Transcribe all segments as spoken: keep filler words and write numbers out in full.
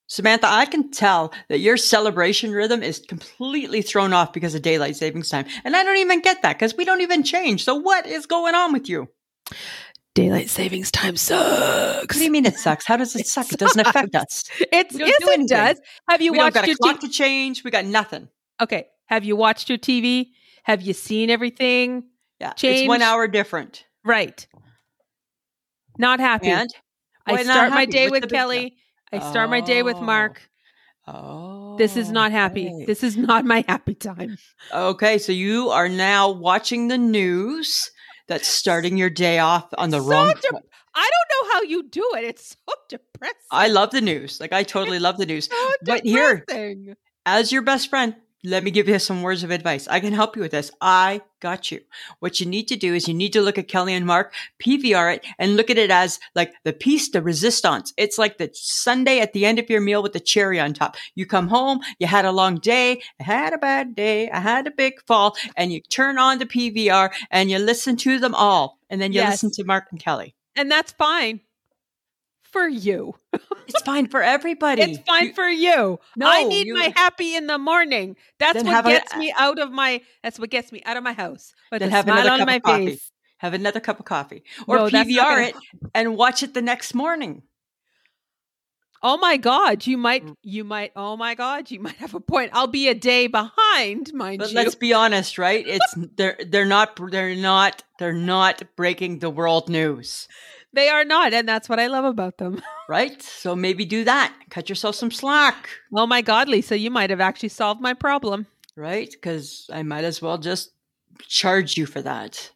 Samantha, I can tell that your celebration rhythm is completely thrown off because of daylight savings time. And I don't even get that because we don't even change. So what is going on with you? Daylight savings time sucks. What do you mean it sucks? How does it, it suck? Sucks. It doesn't affect us. It's, yes, do it does. Have you we watched don't got your a clock t- to change? We got nothing. Okay. Have you watched your T V? Have you seen everything? Yeah. Change? It's one hour different. Right. Not happy. And? I start my day with Kelly. I start oh. my day with Mark. Oh. This is not happy. Okay. This is not my happy time. Okay. So you are now watching the news that's starting your day off on the so wrong de- foot. I don't know how you do it. It's so depressing. I love the news. Like I totally love the news. So but depressing. Here, as your best friend, let me give you some words of advice. I can help you with this. I got you. What you need to do is you need to look at Kelly and Mark, P V R it, and look at it as like the piece de resistance. It's like the sundae at the end of your meal with the cherry on top. You come home, you had a long day, I had a bad day, I had a big fall, and you turn on the P V R and you listen to them all. And then you Yes. listen to Mark and Kelly. And that's fine for you. It's fine for everybody. It's fine you, for you. No, I need you, my happy in the morning. That's Then what have gets a- me out of my. That's what gets me out of my house. With Then a have smile another on cup my of coffee. face. Have another cup of coffee. Or No, that's P V not R gonna- it and watch it the next morning. Oh my God, you might, Mm. you might, oh my God, you might have a point. I'll be a day behind, mind But you. let's be honest, right? It's they're they're not they're not they're not breaking the world news. They are not, and that's what I love about them. Right? So maybe do that. Cut yourself some slack. Oh my God, Lisa, you might have actually solved my problem. Right? Because I might as well just charge you for that.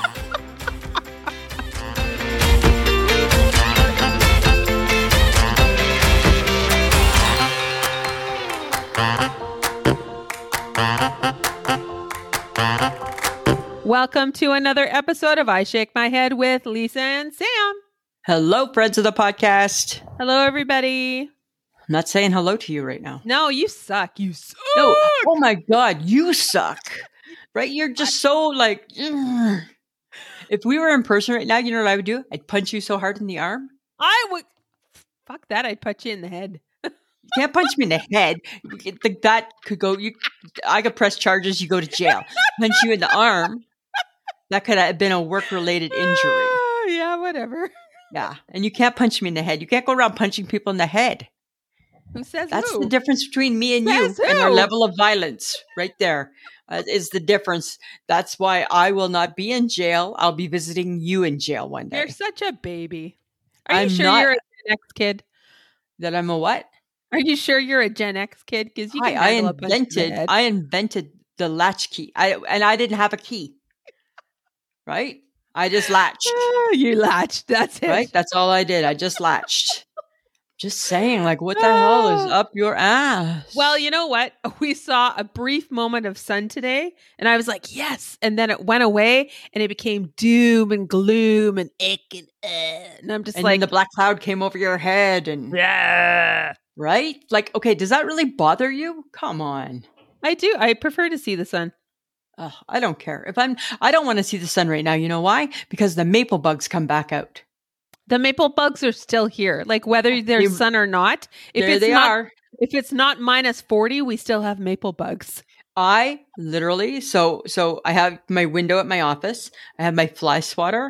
Welcome to another episode of I Shake My Head with Lisa and Sam. Hello, friends of the podcast. Hello, everybody. I'm not saying hello to you right now. No, you suck. You suck. No. Oh my God, you suck. Right? You're just so like, ugh. If we were in person right now, you know what I would do? I'd punch you so hard in the arm. I would. Fuck that. I'd punch you in the head. You can't punch me in the head. That could go, you, I could press charges, you go to jail. Punch you in the arm. That could have been a work-related injury. Oh, yeah, whatever. Yeah. And you can't punch me in the head. You can't go around punching people in the head. Who says That's who? the difference between me and Says you and our who? level of violence right there uh, is the difference. That's why I will not be in jail. I'll be visiting you in jail one day. You're such a baby. Are I'm you sure not- you're a Gen X kid? That I'm a what? Are you sure you're a Gen X kid? Because you I, can I handle a punch in the invented, head. I invented the latch key. I and I didn't have a key. Right? I just latched. Ah, you latched. That's it. Right? That's all I did. I just latched. Just saying, like, what the hell is up your ass? Well, you know what? We saw a brief moment of sun today, and I was like, yes. And then it went away, and it became doom and gloom and ick and uh, and I'm just and like, then the black cloud came over your head, and yeah. right? Like, okay, does that really bother you? Come on. I do. I prefer to see the sun. Ugh, I don't care. If I'm, I don't want to see the sun right now. You know why? Because the maple bugs come back out. The maple bugs are still here, like whether there's You- sun or not. If there it's they not, are. if it's not minus forty, we still have maple bugs. I literally, so, so I have my window at my office. I have my fly swatter.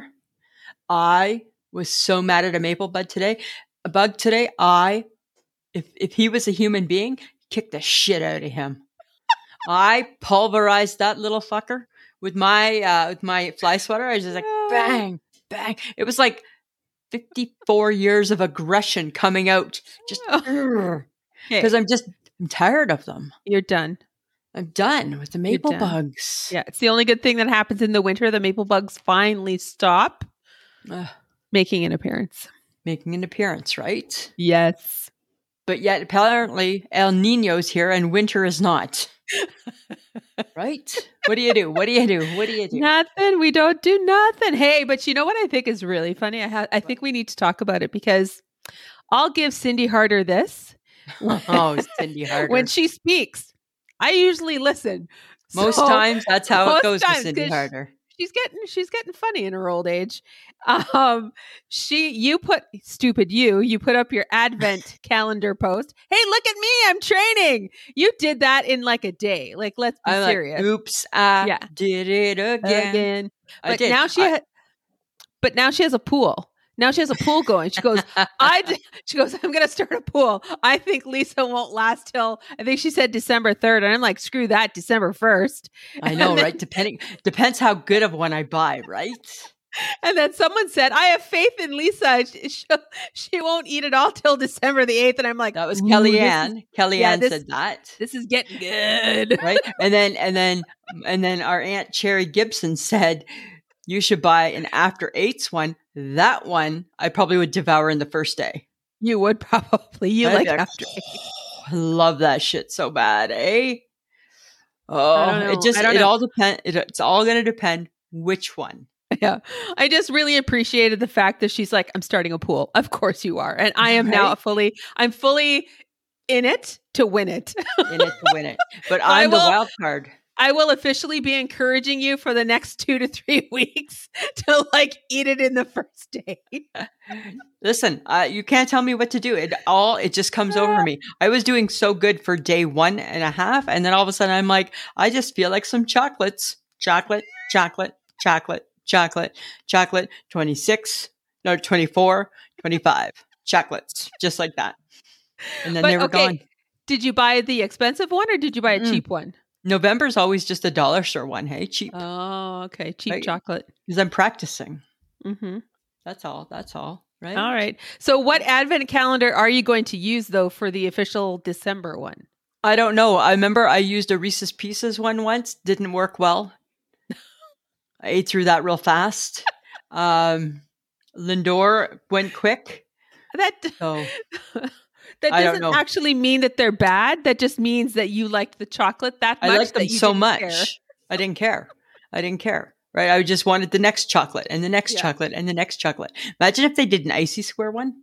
I was so mad at a maple bug today. A bug today. I, if if he was a human being, kick the shit out of him. I pulverized that little fucker with my uh, with my fly swatter. I was just like bang, bang. It was like fifty-four years of aggression coming out. Just Okay. because I'm just I'm tired of them. You're done. I'm done with the maple done. bugs. Yeah, it's the only good thing that happens in the winter. The maple bugs finally stop Ugh, making an appearance. making an appearance, right? Yes. But yet apparently El Nino's here and winter is not. Right? What do you do? What do you do? What do you do? Nothing. We don't do nothing. Hey, but you know what I think is really funny? I ha- I think we need to talk about it because I'll give Cindy Harder this. Oh, Cindy Harder. When she speaks, I usually listen. Most So- times, that's how it most goes times, with Cindy 'cause Harder. she's getting she's getting funny in her old age. Um, she you put stupid you you put up your advent calendar post. Hey, look at me, I'm training. You did that in like a day. Like, let's be I'm serious. like, oops, I Yeah. did it again. Again. I But did. now she I- ha- but now she has a pool. Now she has a pool going. She goes, I d- she goes, I'm gonna start a pool. I think Lisa won't last till I think she said December third. And I'm like, screw that, December first. I know, And then- right? Depending depends how good of one I buy, right? And then someone said, I have faith in Lisa. She, she'll- she won't eat it all till December the eighth. And I'm like, That was "Ooh, Kellyanne. This is, Kellyanne yeah, this- said that. this is getting good. Right? And then and then and then our Aunt Cherry Gibson said you should buy an after eights one. That one I probably would devour in the first day. You would probably. You I'd like be like, after "Oh, I love that shit so bad, eh? Oh, I don't know. it just I don't it know. all depend. It, it's all going to depend which one. Yeah. I just really appreciated the fact that she's like, I'm starting a pool. Of course you are. And I am now Right? fully, I'm fully in it to win it. in it to win it. But I I'm the will- wild card. I will officially be encouraging you for the next two to three weeks to like eat it in the first day. Listen, uh, you can't tell me what to do. It all it just comes over me. I was doing so good for day one and a half, and then all of a sudden I'm like, I just feel like some chocolates, chocolate, chocolate, chocolate, chocolate, chocolate. twenty-six, no, twenty-four, twenty-five chocolates, just like that, and then But they were okay, gone. did you buy the expensive one or did you buy a Mm-mm. cheap one? November's always just a dollar store one. Hey, cheap, Oh, okay. Cheap Right. chocolate. because I'm practicing. Mm-hmm. That's all. That's all. Right. All right. So what advent calendar are you going to use though for the official December one? I don't know. I remember I used a Reese's Pieces one once. Didn't work well. I ate through that real fast. Um, Lindor went quick. That So that I don't doesn't know. actually mean that they're bad. That just means that you liked the chocolate that much. I liked them that you so didn't much. care. I didn't care. I didn't care. Right. I just wanted the next chocolate and the next Yeah. chocolate and the next chocolate. Imagine if they did an icy square one.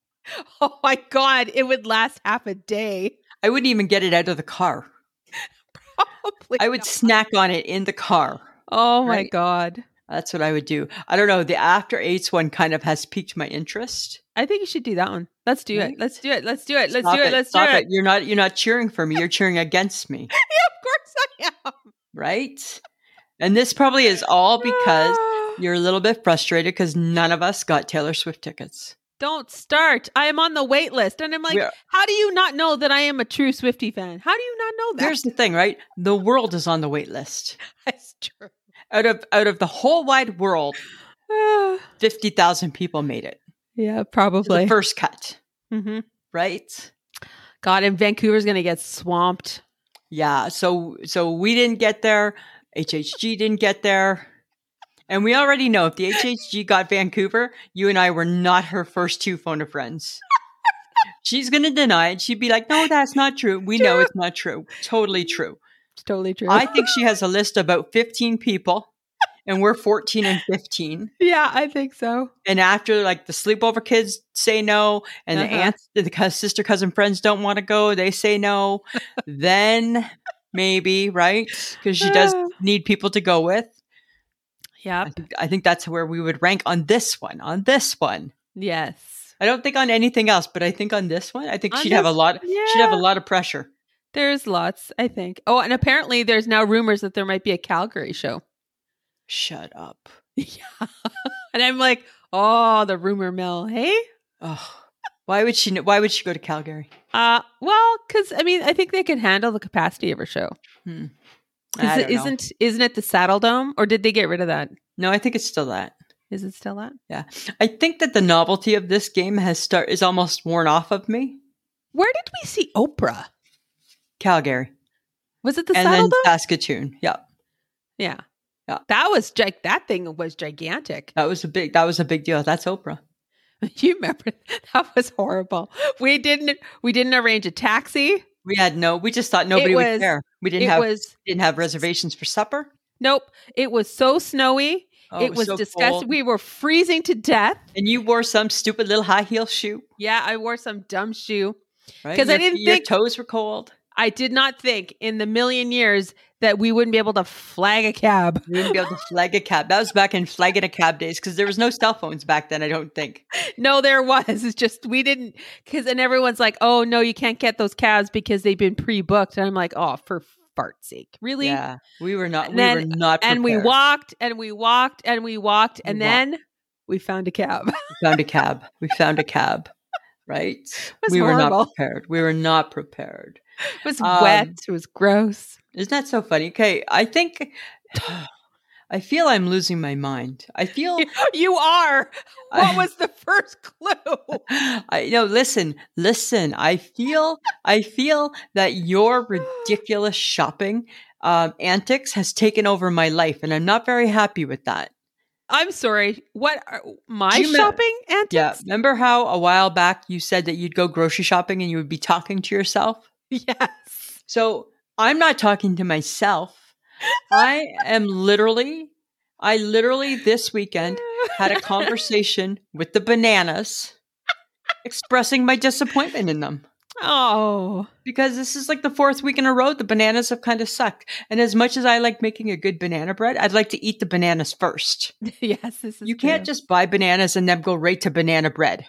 Oh my God. It would last half a day. I wouldn't even get it out of the car. Probably. I would not. snack on it in the car. Oh my Right. God. That's what I would do. I don't know. The after eights one kind of has piqued my interest. I think you should do that one. Let's do Right. it. Let's do it. Let's do it. Let's Stop do it. Let's Stop do it. You're not. You're not cheering for me. You're cheering against me, Yeah, of course I am. right? And this probably is all because Ah. you're a little bit frustrated because none of us got Taylor Swift tickets. Don't start. I am on the wait list. And I'm like, We are- how do you not know that I am a true Swiftie fan? How do you not know that? Here's the thing, right? The world is on the wait list. That's true. Out of out of the whole wide world, Ah, fifty thousand people made it. yeah, To probably. the first cut, hmm right? God, and Vancouver's going to get swamped. Yeah. So so we didn't get there. H H G didn't get there. And we already know if the H H G got Vancouver, you and I were not her first two phone a friends. She's going to deny it. She'd be like, no, that's not true. We know it's not true. Totally true. It's totally true. I think she has a list of about fifteen people and we're fourteen and fifteen. yeah, I think so. And after like the sleepover kids say no and the Uh-huh. aunts, the cous- sister cousin friends don't want to go, they say no. Then maybe, right? Because she does need people to go with. I Yep. think, I think that's where we would rank on this one. On this one, Yes. I don't think on anything else, but I think on this one, I think On she'd have a this- lot. She'd have a yeah. lot of pressure. There's lots, I think. Oh, and apparently there's now rumors that there might be a Calgary show. Shut up. Yeah. And I'm like, oh, the rumor mill. Hey? Oh, why would she? kn- Why would she go to Calgary? Uh, well, because I mean, I think they can handle the capacity of her show. Hmm. Is I it, don't know. isn't isn't it the Saddle Dome, or did they get rid of that? No, I think it's still that. Is it still that? I think that the novelty of this game has start is almost worn off of me. Where did we see Oprah? Calgary Was it the and Saddle then Dome? Saskatoon. Yeah, Yeah. Yeah. That was gi- that thing was gigantic. that was a big. That was a big deal. That's Oprah. You remember that was horrible. We didn't we didn't arrange a taxi. We had no. We just thought nobody was- would care. We didn't It have. was didn't have reservations for supper. nope. It was so snowy. Oh, it was so disgusting. cold. We were freezing to death. And you wore some stupid little high heel shoe, Yeah, I wore some dumb shoe right? 'Cause I Your- didn't your think- toes were cold. I did not think in the million years that we wouldn't be able to flag a cab. We wouldn't be able to flag a cab. That was back in flagging a cab days because there was no cell phones back then, I don't think. No, there was. It's just we didn't because and everyone's like, oh no, you can't get those cabs because they've been pre-booked. And I'm like, oh, for fart's sake. Really? Yeah. We were not And we then- were not prepared. And we walked and we walked and we walked and We then we found a cab. It We found a cab. We found a cab. Right? was we were horrible. not prepared. We were not prepared. It was Um, wet. It was gross. Isn't that so funny? Okay, I think I feel I'm losing my mind. I feel You are. What I- was the first clue? I no listen, listen. I feel I feel that your ridiculous shopping um, antics has taken over my life, and I'm not very happy with that. I'm sorry. What are my Do you me- shopping antics? Yeah, remember how a while back you said that you'd go grocery shopping and you would be talking to yourself? Yes. So I'm not talking to myself. I am literally, I literally this weekend had a conversation with the bananas expressing my disappointment in them. Oh. Because this is like the fourth week in a row, the bananas have kind of sucked. And as much as I like making a good banana bread, I'd like to eat the bananas first. Yes, this is You can't true. just buy bananas and then go right to banana bread.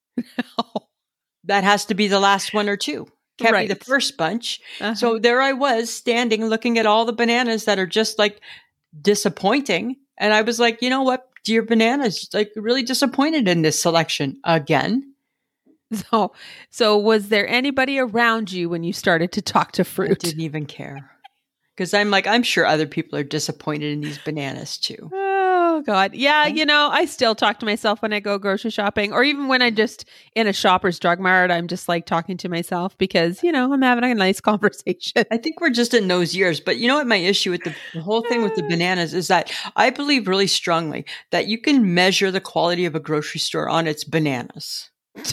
That has to be the last one or two. Can't be the Right. first bunch. Uh-huh. So there I was standing looking at all the bananas that are just like disappointing. And I was like, you know what, dear bananas, like really disappointed in this selection again. So, so was there anybody around you when you started to talk to I fruit? didn't even care. Because I'm like, I'm sure other people are disappointed in these bananas too. Oh God. Yeah, Okay. you know, I still talk to myself when I go grocery shopping or even when I'm just in a Shoppers Drug Mart, I'm just like talking to myself because, you know, I'm having a nice conversation. I think we're just in those years. But you know what my issue with the, the whole thing with the bananas is that I believe really strongly that you can measure the quality of a grocery store on its bananas.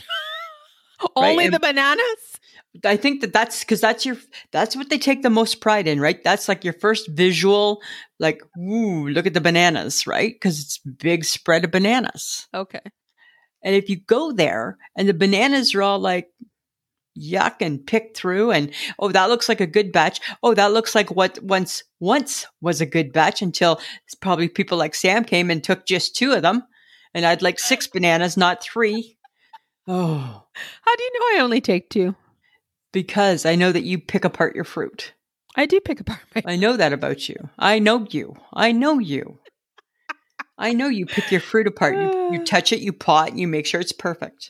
Only and- the bananas? I think that that's because that's your that's what they take the most pride in, right? That's like your first visual, like, ooh, look at the bananas, right? Because it's big spread of bananas. Okay. And if you go there and the bananas are all like yuck and picked through, and oh, that looks like a good batch. Oh, that looks like what once once was a good batch until probably people like Sam came and took just two of them, and I'd like six bananas, not three. Oh. How do you know I only take two? Because I know that you pick apart your fruit. I do pick apart my I know that about you. I know you. I know you. I know you pick your fruit apart. You, you touch it, you paw it, and you make sure it's perfect.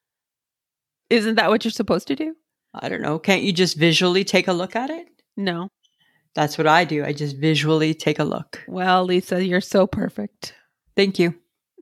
Isn't that what you're supposed to do? I don't know. Can't you just visually take a look at it? No. That's what I do. I just visually take a look. Well, Lisa, you're so perfect. Thank you.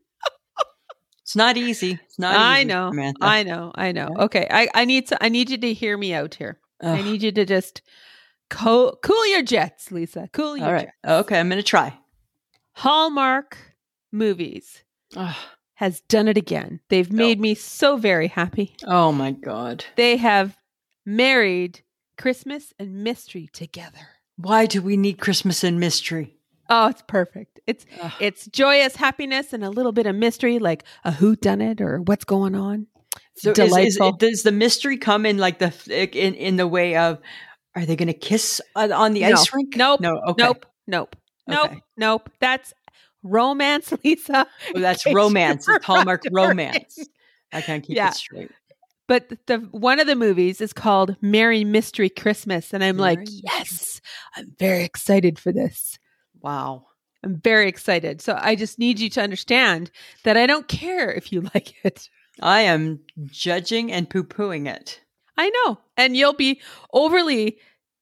It's not easy. It's not I easy, know. Samantha. I know. I know. Yeah. Okay. I, I need to I need you to hear me out here. I Ugh. need you to just co- cool your jets, Lisa. Cool your All right. jets. Okay, I'm going to try. Hallmark Movies Ugh. has done it again. They've made me so very happy. Oh, my God. They have married Christmas and mystery together. Why do we need Christmas and mystery? Oh, it's perfect. It's Ugh. it's joyous happiness and a little bit of mystery, like a whodunit or what's going on. So is, is, Delightful. does the mystery come in like the in in the way of are they going to kiss on, on the No. ice rink? Nope. No. Okay. Nope. Nope. Nope. Okay. Nope. That's romance, Lisa. Oh, that's In case romance. you It's Hallmark were wondering. romance. I can't keep Yeah. it straight. But the one of the movies is called Merry Mystery Christmas, and I'm like, Merry yes, I'm very excited for this. Wow. I'm very excited. So I just need you to understand that I don't care if you like it. I am judging and poo-pooing it. I know. And you'll be overly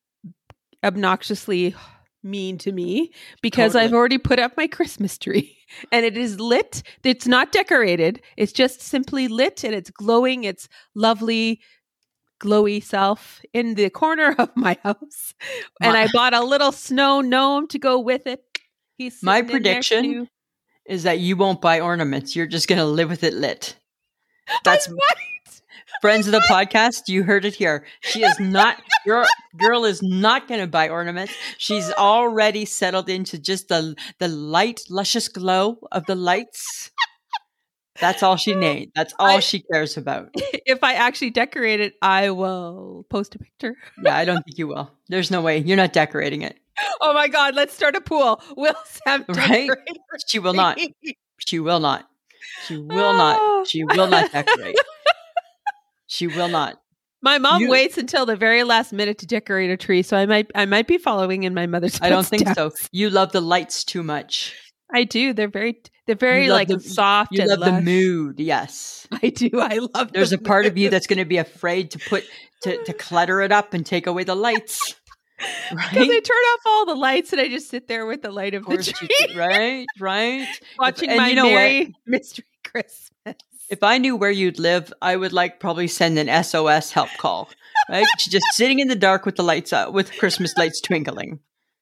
obnoxiously mean to me because Totally. I've already put up my Christmas tree and it is lit. It's not decorated. It's just simply lit and it's glowing. It's lovely, glowy self in the corner of my house. And My- I bought a little snow gnome to go with it. He's My sitting in there prediction too. is that you won't buy ornaments. You're just going to live with it lit. That's Right. friends of the podcast. You heard it here. She is not, your girl is not going to buy ornaments. She's already settled into just the, the light, luscious glow of the lights. That's all she needs. That's all I- she cares about. If I actually decorate it, I will post a picture. Yeah, I don't think you will. There's no way. You're not decorating it. Oh my God, let's start a pool. Will Sam Right? decorate her She will not. tree? She will not. She will not. Oh. She will not decorate. She will not. My mom You- waits until the very last minute to decorate a tree, so I might I might be following in my mother's I don't think so. footsteps. You love the lights too much. I do. They're very they're very love like the- soft You and love the lush. mood. Yes. I do. I love There's the a part of you mood. that's going to be afraid to put to, to clutter it up and take away the lights. Because I Right? turn off all the lights and I just sit there with the light of, Of the course tree, you do. Right? Right? watching and my you know what? merry mystery Christmas. If I knew where you'd live, I would like probably send an S O S help call. Right? She's just sitting in the dark with the lights out, with Christmas lights twinkling.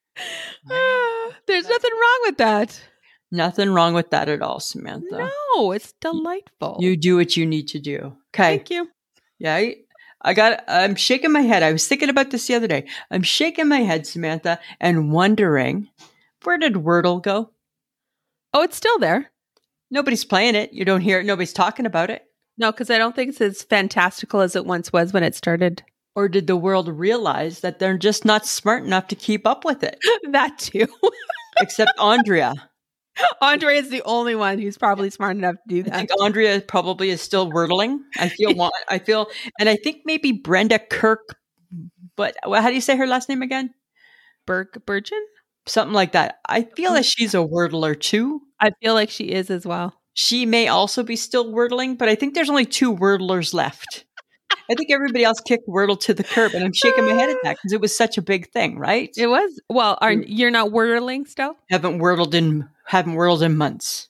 Ah, there's nothing wrong with that. Nothing wrong with that at all, Samantha. No, it's delightful. You do what you need to do. Okay. Thank you. Yeah. I, I got, I'm shaking my head. I was thinking about this the other day. I'm shaking my head, Samantha, and wondering, where did Wordle go? Oh, it's still there. Nobody's playing it. You don't hear it. Nobody's talking about it. No, because I don't think it's as fantastical as it once was when it started. Or did the world realize that they're just not smart enough to keep up with it? That too. Except Andrea. Andre is the only one who's probably smart enough to do I that. think Andrea probably is still wordling. I feel, wa- I feel, and I think maybe Brenda Kirk, but well, how do you say her last name again? Burke Burgeon? Something like that. I feel that she's a wordler too. I feel like she is as well. She may also be still wordling, but I think there's only two wordlers left. I think everybody else kicked Wordle to the curb, and I'm shaking my head at that because it was such a big thing, right? It was. Well, are Mm. you're not wordling still? haven't wordled in haven't wordled in months.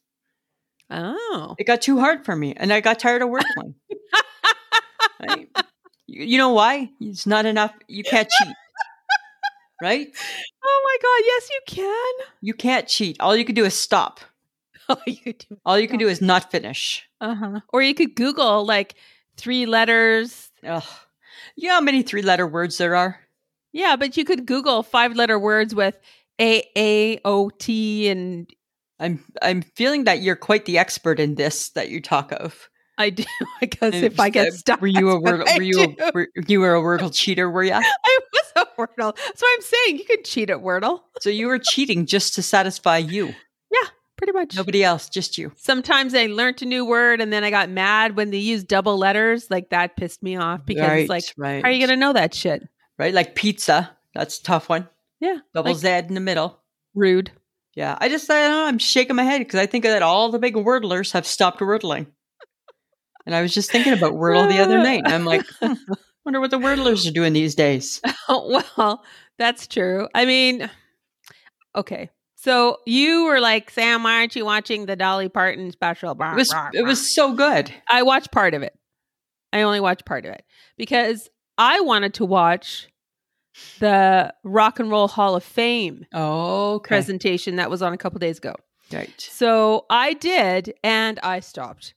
Oh. It got too hard for me, and I got tired of wordling. Right? You, you know why? It's not enough. You can't cheat, right? Oh my God. Yes, you can. You can't cheat. All you can do is stop. Oh, you do. All you can do is not finish. Uh-huh. Or you could Google like three letters. Ugh. You know how many three-letter words there are? Yeah, but you could Google five letter words with A A O T and I'm I'm feeling that you're quite the expert in this that you talk of. I do because And if I get uh, stuck, were you a that's what word? I Were you do. a, were, you were a Wordle cheater? Were you? I was a Wordle. So I'm saying you could cheat at Wordle. So you were cheating just to satisfy you, Pretty much. nobody else, just you. Sometimes I learned a new word and then I got mad when they used double letters. Like that pissed me off because right, it's like, right, how are you going to know that shit? right? Like pizza, that's a tough one. Yeah. Double like, Z in the middle. rude. Yeah, I just I don't know, I'm shaking my head because I think that all the big wordlers have stopped wordling. And I was just thinking about Wordle the other night. And I'm like, hmm, wonder what the wordlers are doing these days. Oh, well, that's true. I mean, okay. So you were like, Sam, why aren't you watching the Dolly Parton special? It was it was so good. I watched part of it. I only watched part of it because I wanted to watch the Rock and Roll Hall of Fame Oh, okay. presentation that was on a couple days ago. Right. So I did, and I stopped.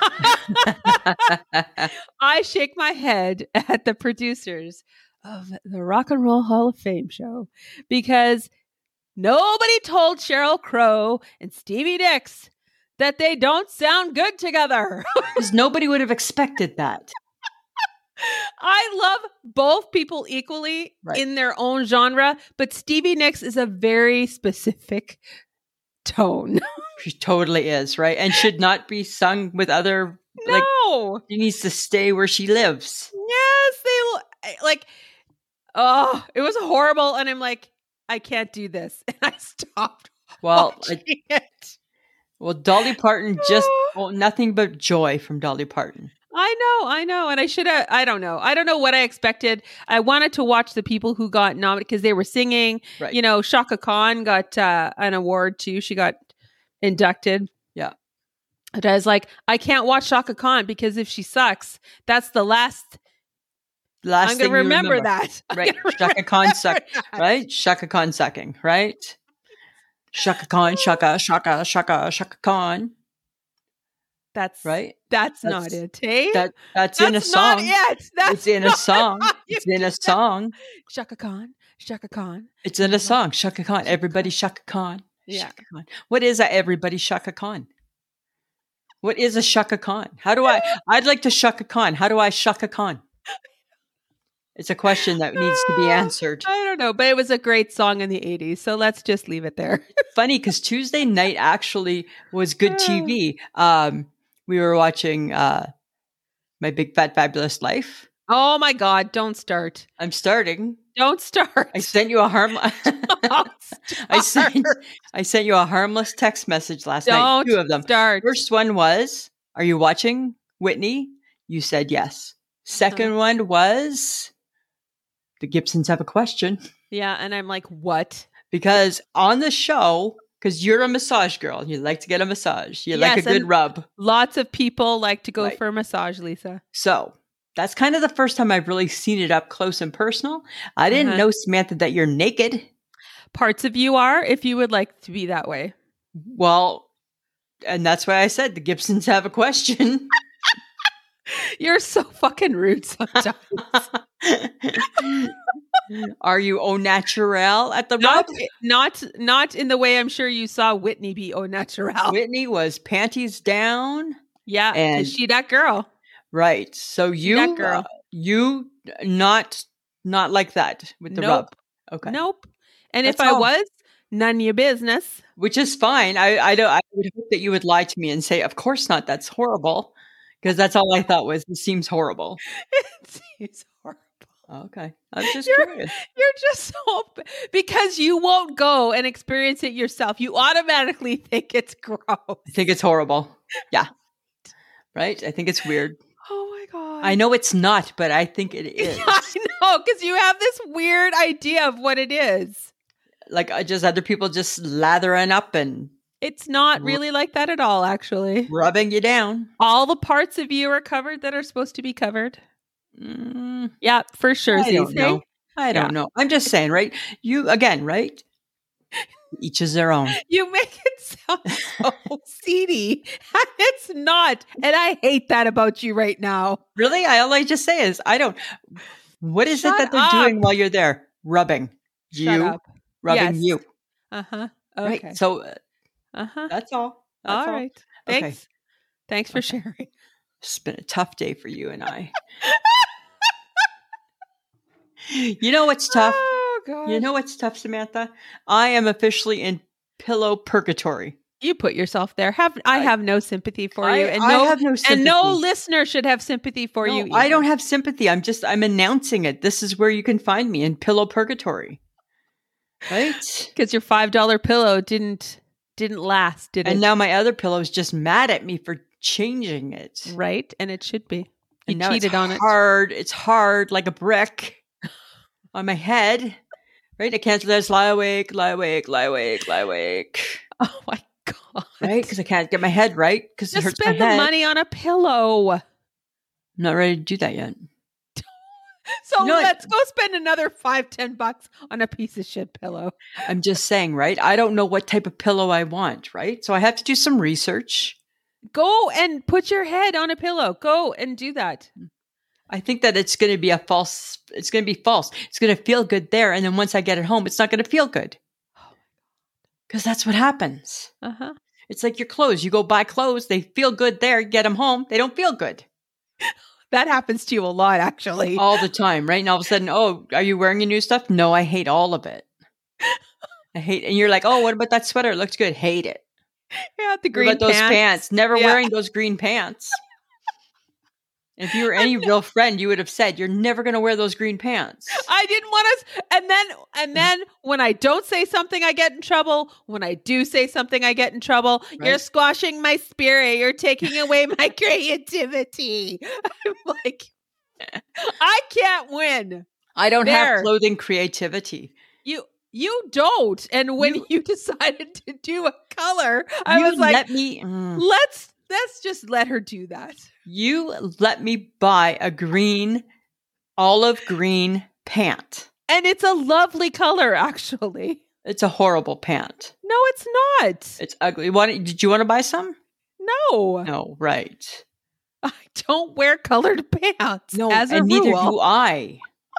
I shake my head at the producers of the Rock and Roll Hall of Fame show because nobody told Sheryl Crow and Stevie Nicks that they don't sound good together. Because nobody would have expected that. I love both people equally Right. in their own genre, but Stevie Nicks is a very specific tone. She totally is, right? And should not be sung with other, like, No. she needs to stay where she lives. Yes, they like. Oh, it was horrible, and I'm like, I can't do this, and I stopped Well, I, watching it. well, Dolly Parton just, Oh. well, nothing but joy from Dolly Parton. I know, I know, and I should have. I don't know. I don't know what I expected. I wanted to watch the people who got nominated because they were singing. Right. You know, Shaka Khan got uh, an award too. She got inducted. Yeah. And I was like, I can't watch Shaka Khan because if she sucks, that's the last. Last I'm thing going to you remember, that. I'm Right. gonna Shaka Khan remember suck, that. right? Shaka Khan sucking, right? Shaka Khan, Shaka, Shaka, Shaka, Shaka Khan, That's right? That's, That's- not it, hey? That that's, that's in a song. not it. That's It's in a not song. how you It's in a do that. song. Shaka Khan, Shaka Khan. It's in a song. Shaka Khan. Everybody Shaka Khan. Yeah. Shaka Khan. What is that? Everybody Shaka Khan. What is a Shaka Khan? How do I? I'd like to Shaka Khan. How do I Shaka Khan? It's a question that needs to be answered. I don't know, but it was a great song in the eighties, so let's just leave it there. Funny because Tuesday night actually was good T V. Um, we were watching uh, My Big Fat Fabulous Life. Oh my God! Don't start. I'm starting. Don't start. I sent you a harmless. I sent. I sent you a harmless text message last Don't night. Two of them. Start. First one was, "Are you watching Whitney?" You said yes. Second uh-huh. one was, "The Gibsons have a question." Yeah, and I'm like, what? Because on the show, because you're a massage girl, you like to get a massage. You yes, like a good rub. Lots of people like to go right. for a massage, Lisa. So that's kind of the first time I've really seen it up close and personal. I didn't uh-huh. know, Samantha, that you're naked. Parts of you are, if you would like to be that way. Well, and that's why I said the Gibsons have a question. You're so fucking rude sometimes. Are you au naturel at the not, rub? Not, not in the way I'm sure you saw Whitney be au naturel. Whitney was panties down. Yeah, and she that girl. Right. So you, that girl. Uh, you not, not like that with the nope. rub. Okay. Nope. And That's if I all. was, none of your business. Which is fine. I, I don't. I would hope that you would lie to me and say, "Of course not. That's horrible," because that's all I thought was. It seems horrible. It seems horrible. Okay, I'm just you're, curious. You're just so because you won't go and experience it yourself. You automatically think it's gross. I think it's horrible. Yeah. Right. I think it's weird. Oh my God. I know it's not, but I think it is. I know, because you have this weird idea of what it is. Like uh, just other people just lathering up and... It's not really like that at all, actually. Rubbing you down. All the parts of you are covered that are supposed to be covered. Mm, yeah, for sure. I don't know. I don't yeah. know. I'm just saying, right? You, again, right? Each is their own. You make it sound so seedy. And it's not. And I hate that about you right now. Really? I, all I just say is, I don't... What is Shut it that they're up. doing while you're there? Rubbing. Shut you. up. Rubbing yes. you. Uh-huh. Okay. Right. So, uh, uh-huh. that's all. That's all right. All. Thanks. Okay. Thanks for okay. sharing. It's been a tough day for you and I. You know what's tough? Oh, God. You know what's tough, Samantha? I am officially in pillow purgatory. You put yourself there. Have I, I have no sympathy for I, you, and I no, have no sympathy. and no listener should have sympathy for no, you. Either. I don't have sympathy. I'm just I'm announcing it. This is where you can find me, in pillow purgatory. Right? Because your five dollar pillow didn't didn't last, did it? And now my other pillow is just mad at me for changing it. Right, and it should be. You and now cheated it's on it. Hard. It's hard like a brick on my head. Right? I can't just lie awake, lie awake, lie awake, lie awake. Oh my God. Right? Because I can't get my head right. Because it hurts my head. Spend the money on a pillow. I'm not ready to do that yet. So no, let's go spend another five, ten bucks on a piece of shit pillow. I'm just saying, right? I don't know what type of pillow I want, right? So I have to do some research. Go and put your head on a pillow. Go and do that. I think that it's going to be a false, it's going to be false. It's going to feel good there. And then once I get it home, it's not going to feel good. Because that's what happens. Uh-huh. It's like your clothes. You go buy clothes. They feel good there. You get them home. They don't feel good. That happens to you a lot, actually. All the time, right? And all of a sudden, oh, are you wearing your new stuff? No, I hate all of it. I hate, and you're like, oh, what about that sweater? It looks good. Hate it. Yeah, the green what about pants. those pants. Never yeah. wearing those green pants. If you were any real friend, you would have said, you're never going to wear those green pants. I didn't want to. And then, and then when I don't say something, I get in trouble. When I do say something, I get in trouble. Right. You're squashing my spirit. You're taking away my creativity. I'm like, I can't win. I don't there. have clothing creativity. You, you don't. And when you, you decided to do a color, I you was like, let me, mm. let's, let's just let her do that. You let me buy a green, olive green pant. And it's a lovely color, actually. It's a horrible pant. No, it's not. It's ugly. Why, did you want to buy some? No. No, right. I don't wear colored pants. No, as a and neither rule. do I.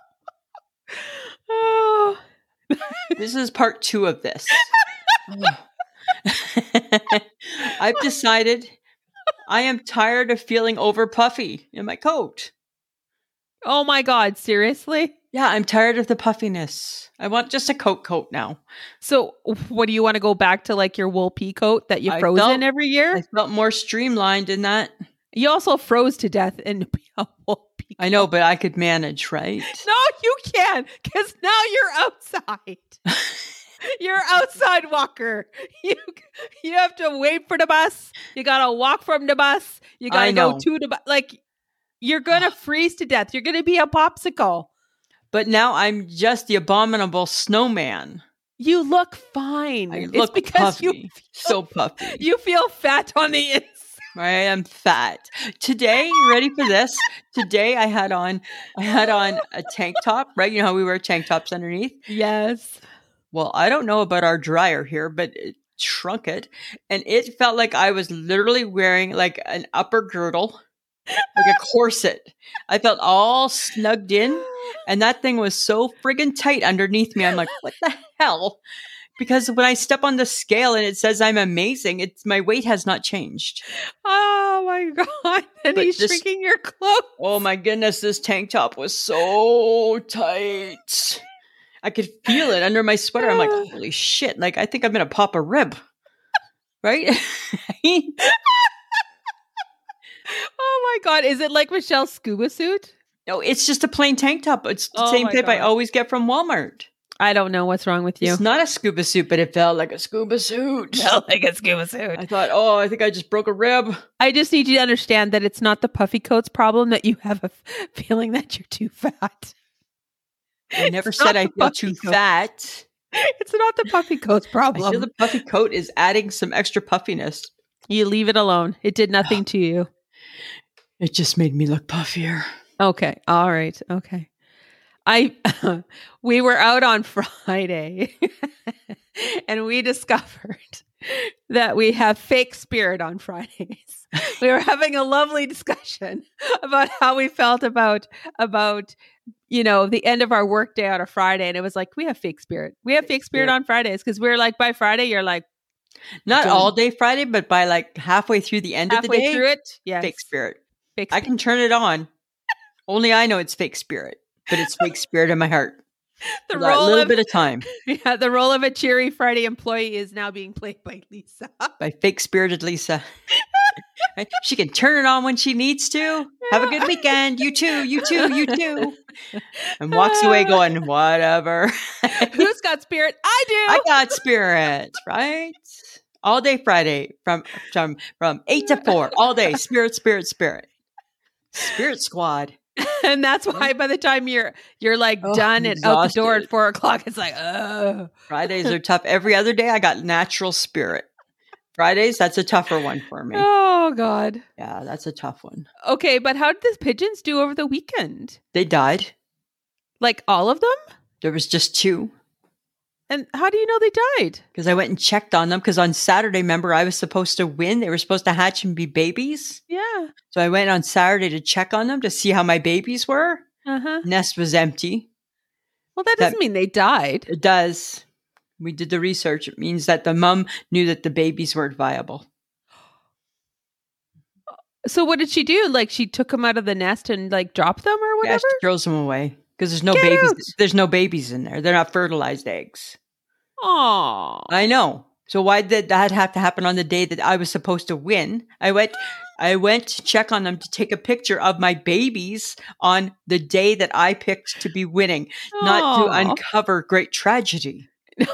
Oh. This is part two of this. I've decided... I am tired of feeling over puffy in my coat. Oh my God, seriously? Yeah, I'm tired of the puffiness. I want just a coat coat now. So what do you want to go back to, like your wool pea coat that you I froze felt- in every year? I felt more streamlined in that. You also froze to death in a wool pea I know, coat. but I could manage, right? No, you can't, because now you're outside. You're outside walker. You you have to wait for the bus. You gotta walk from the bus. You I gotta go know. to the bus. Like, you're gonna freeze to death. You're gonna be a popsicle. But now I'm just the abominable snowman. You look fine. I it's look because puffy. you feel, So puffy. you feel fat on the inside. I am fat. Today, you ready for this? Today I had on I had on a tank top, right? You know how we wear tank tops underneath? Yes. Well, I don't know about our dryer here, but it shrunk it. And it felt like I was literally wearing like an upper girdle, like a corset. I felt all snugged in. And that thing was so friggin' tight underneath me. I'm like, what the hell? Because when I step on the scale and it says I'm amazing, it's my weight has not changed. Oh my God. And But he's this- shrinking your clothes. Oh my goodness, this tank top was so tight. I could feel it under my sweater. I'm like, holy shit. Like, I think I'm going to pop a rib. Right? Oh my God. Is it like Michelle's scuba suit? No, it's just a plain tank top. It's the Oh same my type I God. always get from Walmart. I don't know what's wrong with you. It's not a scuba suit, but it felt like a scuba suit. like a scuba suit. I thought, oh, I think I just broke a rib. I just need you to understand that it's not the puffy coats problem, that you have a f- feeling that you're too fat. I never It's said not I the feel puffy too coat. fat. It's not the puffy coats I problem. feel the puffy coat is adding some extra puffiness. You leave it alone. It did nothing to you. It just made me look puffier. Okay. All right. Okay. I we were out on Friday and we discovered that we have fake spirit on Fridays. We were having a lovely discussion about how we felt about about you know the end of our workday on a Friday, and it was like, we have fake spirit. We have fake spirit spirit. on Fridays because we're like, by Friday you're like Not Done. all day Friday, but by like halfway through the end of the halfway day, through it. Yes. fake spirit. Fake I spirit. can turn it on. Only I know it's fake spirit, but it's fake spirit in my heart. The For that role little of bit of time yeah, the role of a cheery Friday employee is now being played by Lisa. by fake spirited Lisa. Right? She can turn it on when she needs to. Have a good weekend. You too. You too. You too. And walks away going, whatever. Who's got spirit? I do. I got spirit, right? All day Friday from from from eight to four. All day. Spirit, spirit, spirit. Spirit squad. And that's why by the time you're you're like Oh, done I'm and out the door at exhausted. four o'clock, it's like, oh. Fridays are tough. Every other day I got natural spirit. Fridays, that's a tougher one for me. Oh God. Yeah, that's a tough one. Okay, but how did the pigeons do over the weekend? They died. Like all of them? There was just two. And how do you know they died? Because I went and checked on them. Because on Saturday, remember, I was supposed to win. They were supposed to hatch and be babies. Yeah. So I went on Saturday to check on them to see how my babies were. Uh-huh. Nest was empty. Well, that That- doesn't mean they died. It does. We did the research. It means that the mom knew that the babies weren't viable. So what did she do? Like she took them out of the nest and like dropped them or Yeah, whatever? she throws them away because there's no Get babies. out. There's no babies in there. They're not fertilized eggs. Aw. I know. So why did that have to happen on the day that I was supposed to win? I went I went to check on them to take a picture of my babies on the day that I picked to be winning, not to Aw. uncover great tragedy.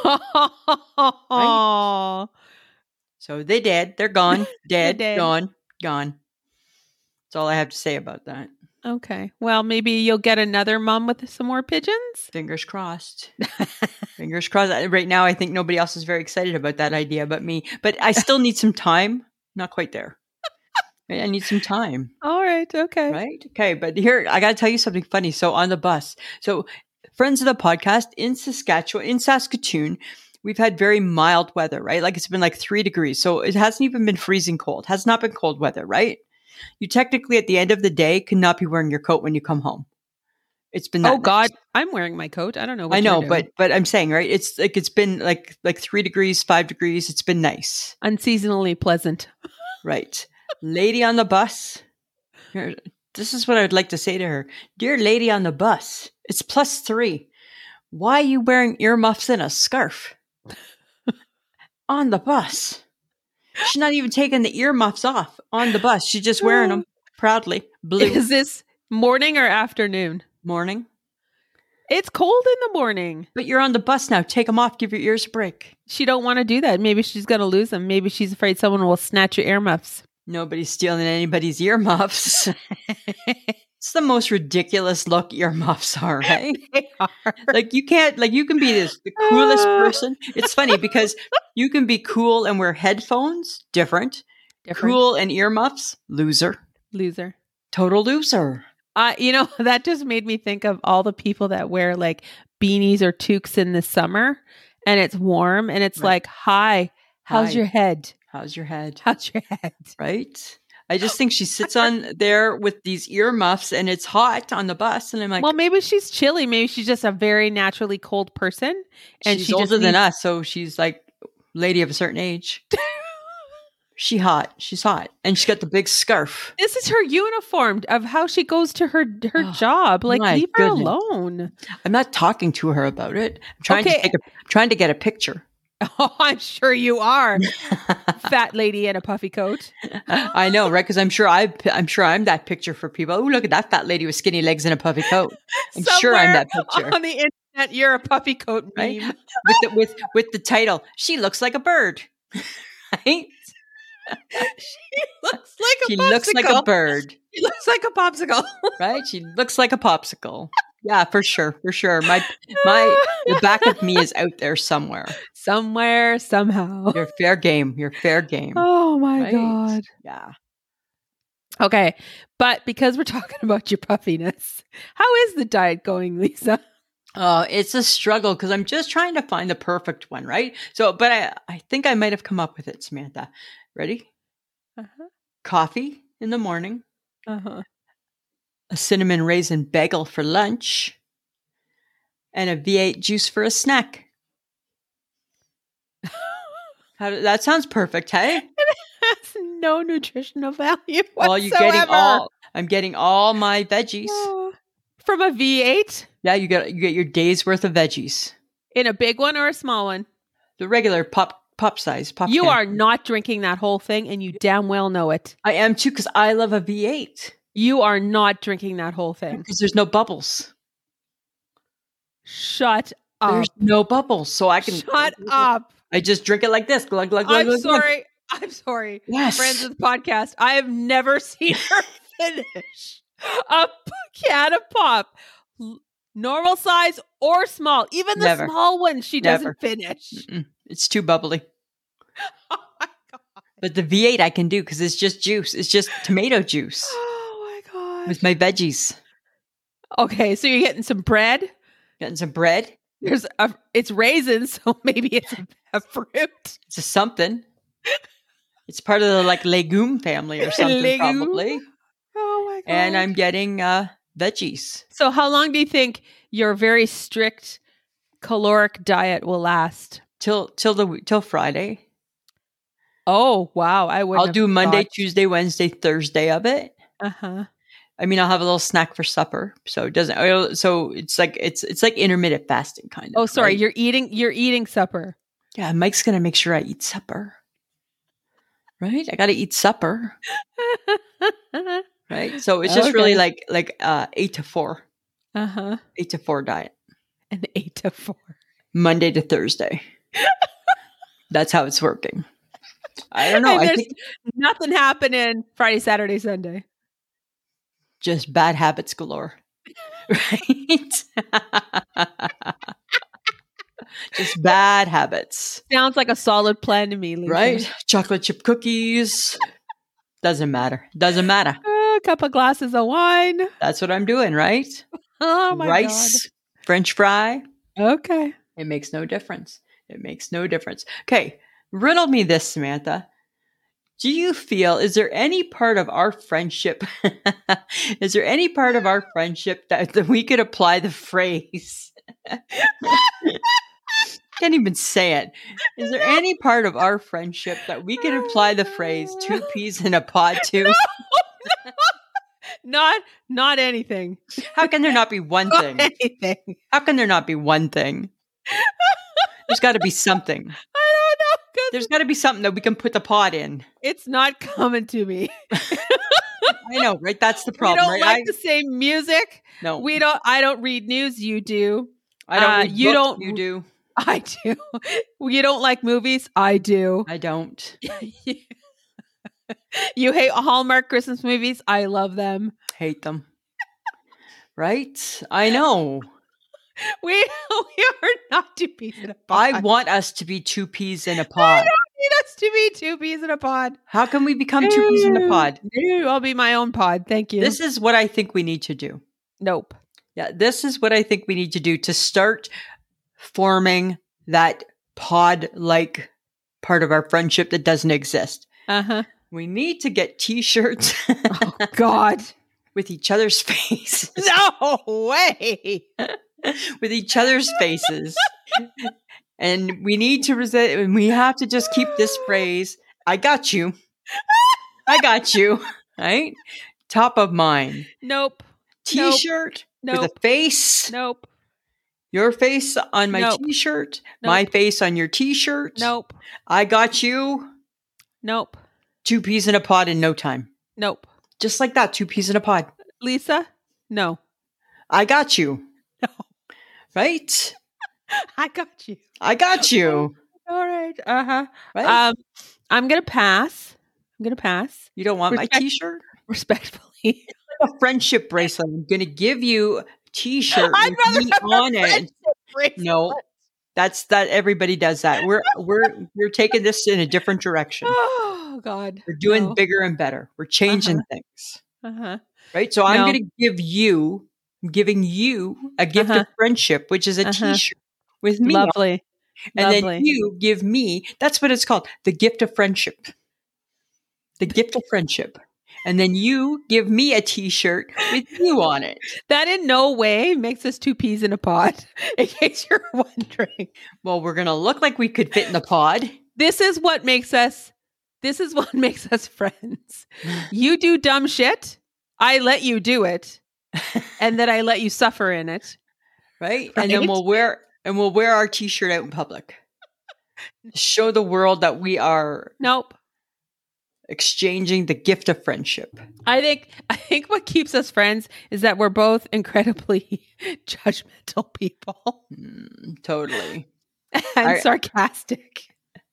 Aw. So they did. They're gone. Dead. dead. Gone. Gone. That's all I have to say about that. Okay. Well, maybe you'll get another mom with some more pigeons. Fingers crossed. Fingers crossed. Uh, Right now, I think nobody else is very excited about that idea but me. But I still need some time. Not quite there. I need some time. All right. Okay. Right? Okay. But here, I got to tell you something funny. So on the bus, so friends of the podcast in Saskatchewan, in Saskatoon, we've had very mild weather, right? Like it's been like three degrees. So it hasn't even been freezing cold. Has not been cold weather, right? You technically at the end of the day cannot be wearing your coat when you come home. It's been that Oh God, nice. I'm wearing my coat. I don't know. What I know, you're doing. but but I'm saying, right? It's like it's been like like three degrees, five degrees. It's been nice. Unseasonally pleasant. Right. Lady on the bus. Here, this is what I'd like to say to her. Dear lady on the bus, it's plus three. Why are you wearing earmuffs and a scarf? On the bus. She's not even taking the earmuffs off on the bus. She's just wearing them proudly. Blue. Is this morning or afternoon? Morning. It's cold in the morning. But you're on the bus now. Take them off. Give your ears a break. She don't want to do that. Maybe she's going to lose them. Maybe she's afraid someone will snatch your earmuffs. Nobody's stealing anybody's earmuffs. It's the most ridiculous look earmuffs are, right? They are. Like you can't, like you can be this the coolest person. It's funny because you can be cool and wear headphones, different. Different. Cool and earmuffs, loser. Loser. Total loser. Uh, you know, that just made me think of all the people that wear like beanies or toques in the summer and it's warm and it's Right. like, hi, how's Hi. your head? How's your head? How's your head? Right? I just think she sits on there with these earmuffs and it's hot on the bus. And I'm like, Well, maybe she's chilly. Maybe she's just a very naturally cold person. And she's she older just than needs- us. So she's like lady of a certain age. She hot. She's hot. And she's got the big scarf. This is her uniform of how she goes to her her Oh, job. Like, my leave her goodness. alone. I'm not talking to her about it. I'm trying Okay. to take a, trying to get a picture. Oh, I'm sure you are, fat lady in a puffy coat. I know, right? Because I'm sure I, I'm sure I'm that picture for people. Oh, look at that fat lady with skinny legs and a puffy coat. I'm sure I'm that Somewhere picture, on the internet. You're a puffy coat right? meme. With the with with the title, she looks like a bird, right? She looks like a She popsicle. looks like a bird, She looks like a popsicle. right? She looks like a popsicle. Yeah, for sure, for sure. My my the back of me is out there somewhere. Somewhere, somehow. You're fair game. You're fair game. Oh my Right? God. Yeah. Okay. But because we're talking about your puffiness, how is the diet going, Lisa? Oh, it's a struggle because I'm just trying to find the perfect one, right? So, but I, I think I might have come up with it, Samantha. Ready? Uh-huh. Coffee in the morning, Uh-huh. a cinnamon raisin bagel for lunch, and a V eight juice for a snack. How do, that sounds perfect, hey? Has no nutritional value whatsoever. Well, you're getting all. I'm getting all my veggies. Oh. From a V eight? Yeah, you get you get your day's worth of veggies. In a big one or a small one? The regular pop pop size pop. You can. are not drinking that whole thing, and you damn well know it. I am too because I love a V eight You are not drinking that whole thing. because there's no bubbles. Shut up. There's no bubbles, so I can Shut up. I just drink it like this. Glug glug glug. I'm glug, glug. sorry. I'm sorry. Yes. Friends of the podcast, I have never seen her finish a can of pop, L- normal size or small. Even the Never. small one, she Never. doesn't finish. Mm-mm. It's too bubbly. Oh my God. But the V eight I can do because it's just juice. It's just tomato juice Oh my God. with my veggies. Okay, so you're getting some bread. Getting some bread. There's a, it's raisins, so maybe it's a, a fruit. It's a something. It's part of the like legume family or something Legume? probably. Oh my God. And I'm getting uh, veggies. So how long do you think your very strict caloric diet will last? Till till the till Friday. Oh, wow. I would I'll do Monday, Tuesday, Wednesday, Thursday of it. Uh-huh. I mean, I'll have a little snack for supper, so it doesn't. I'll- So it's like it's it's like intermittent fasting kind of. Oh, sorry. right? You're eating you're eating supper. Yeah, Mike's gonna make sure I eat supper. Right, I got to eat supper. Right, so it's just really Okay. like like uh eight to four, Uh-huh. eight to four diet, An eight to four. Monday to Thursday. That's how it's working. I don't know. And I there's think nothing happening Friday, Saturday, Sunday. just bad habits galore. Right. Just bad habits. Sounds like a solid plan to me, Lisa. Right? Chocolate chip cookies. Doesn't matter. Doesn't matter. Uh, a couple glasses of wine. That's what I'm doing, right? Oh my Rice, French fry. God. Okay. It makes no difference. It makes no difference. Okay. Riddle me this, Samantha. Do you feel, is there any part of our friendship, is there any part of our friendship that, that we could apply the phrase? Can't even say it. Is there any part of our friendship that we can apply the phrase two peas in a pod to? No, no. Not, not anything. How can there not be one Not thing? anything. How can there not be one thing? There's got to be something. I don't know. 'Cause There's got to be something that we can put the pod in. it's not coming to me. I know, right? That's the We problem, don't right? like I, the same music. no, We don't. I don't read news. You do. I don't. uh, read you books, don't- You do. I do. You don't like movies. I do. I don't. You hate Hallmark Christmas movies. I love them. Hate them. Right? I know. We we are not two peas in a pod. I want us to be two peas in a I pod. don't need us to be two peas in a pod. How can we become two peas in a pod? No, I'll be my own pod. Thank you. This is what I think we need to do. nope. Yeah, this is what I think we need to do to start forming that pod-like part of our friendship that doesn't exist. Uh huh. We need to get t-shirts Oh God. with each other's faces. No way. With each other's faces. And we need to resist, and we have to just keep this phrase, I got you. I got you. Right? Top of mind. Nope. T-shirt Nope. with a face. Nope. Your face on my Nope. t-shirt. My Nope. face on your t-shirt. Nope. I got you. Nope. Two peas in a pod in no time. Nope. Just like that. Two peas in a pod. Lisa? No. I got you. No. Right? I got you. I got you. All right. Uh huh. Right? Um, I'm gonna pass. I'm gonna pass you don't want my respect- t-shirt? respectfully. A friendship bracelet. I'm going to give you a t-shirt I'd with rather me have a on it. friendship bracelet. No. That's that everybody does that. We're we're we're taking this in a different direction. Oh God. We're doing No. bigger and better. We're changing things. Uh-huh. Right? So I'm No. going to give you I'm giving you a gift Uh-huh. of friendship, which is a Uh-huh. t-shirt with me on it. Lovely. And Lovely. then you give me, that's what it's called, the gift of friendship. The gift of friendship. And then you give me a t-shirt with you on it. That in no way makes us two peas in a pod, in case you're wondering. Well, we're going to look like we could fit in the pod. This is what makes us this is what makes us friends. You do dumb shit, I let you do it, and then I let you suffer in it. Right? And then Right? we'll wear and we'll wear our t-shirt out in public. Show the world that we are Nope. exchanging the gift of friendship. I think I think what keeps us friends is that we're both incredibly judgmental people Mm, totally. and I- sarcastic.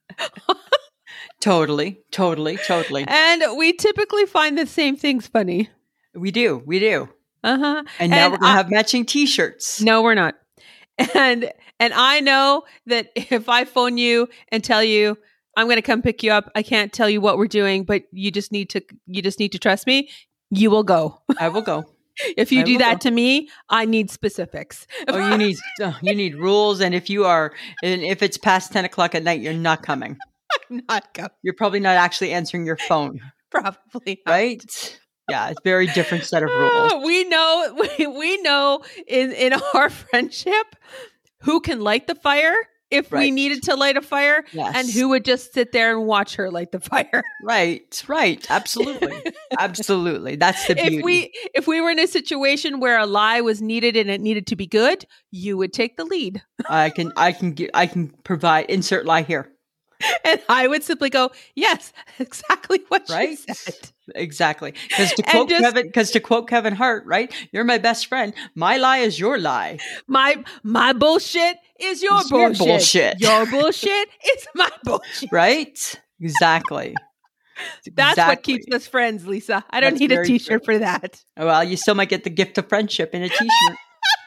Totally. Totally. Totally. And we typically find the same things funny. We do. We do. Uh-huh. And now And we're going I- to have matching t-shirts. No, we're not. And and I know that if I phone you and tell you I'm going to come pick you up, I can't tell you what we're doing, but you just need to you just need to trust me. You will go. I will go. If you I do will that go. to me, I need specifics. Oh, you need oh, you need rules, and if you are, and if it's past ten o'clock at night, you're not coming. I'm not going. You're probably not actually answering your phone, Probably not. right? Yeah, it's a very different set of rules. Oh, we know we, we know in in our friendship who can light the fire if we Right. needed to light a fire, Yes, and who would just sit there and watch her light the fire. Right, right, absolutely, absolutely. That's the beauty. If we if we were in a situation where a lie was needed and it needed to be good, you would take the lead, I can, I can, get, I can provide. Insert lie here. and I would simply go, "Yes, exactly what Right? she said." Exactly. Because to And quote just- Kevin, because to quote Kevin Hart, right? You're my best friend. My lie is your lie. My my bullshit is your It's your bullshit. bullshit. Your bullshit is my bullshit. Right? Exactly. That's what Exactly. keeps us friends, Lisa. I don't That's need a very T-shirt true. for that. Well, you still might get the gift of friendship in a t-shirt.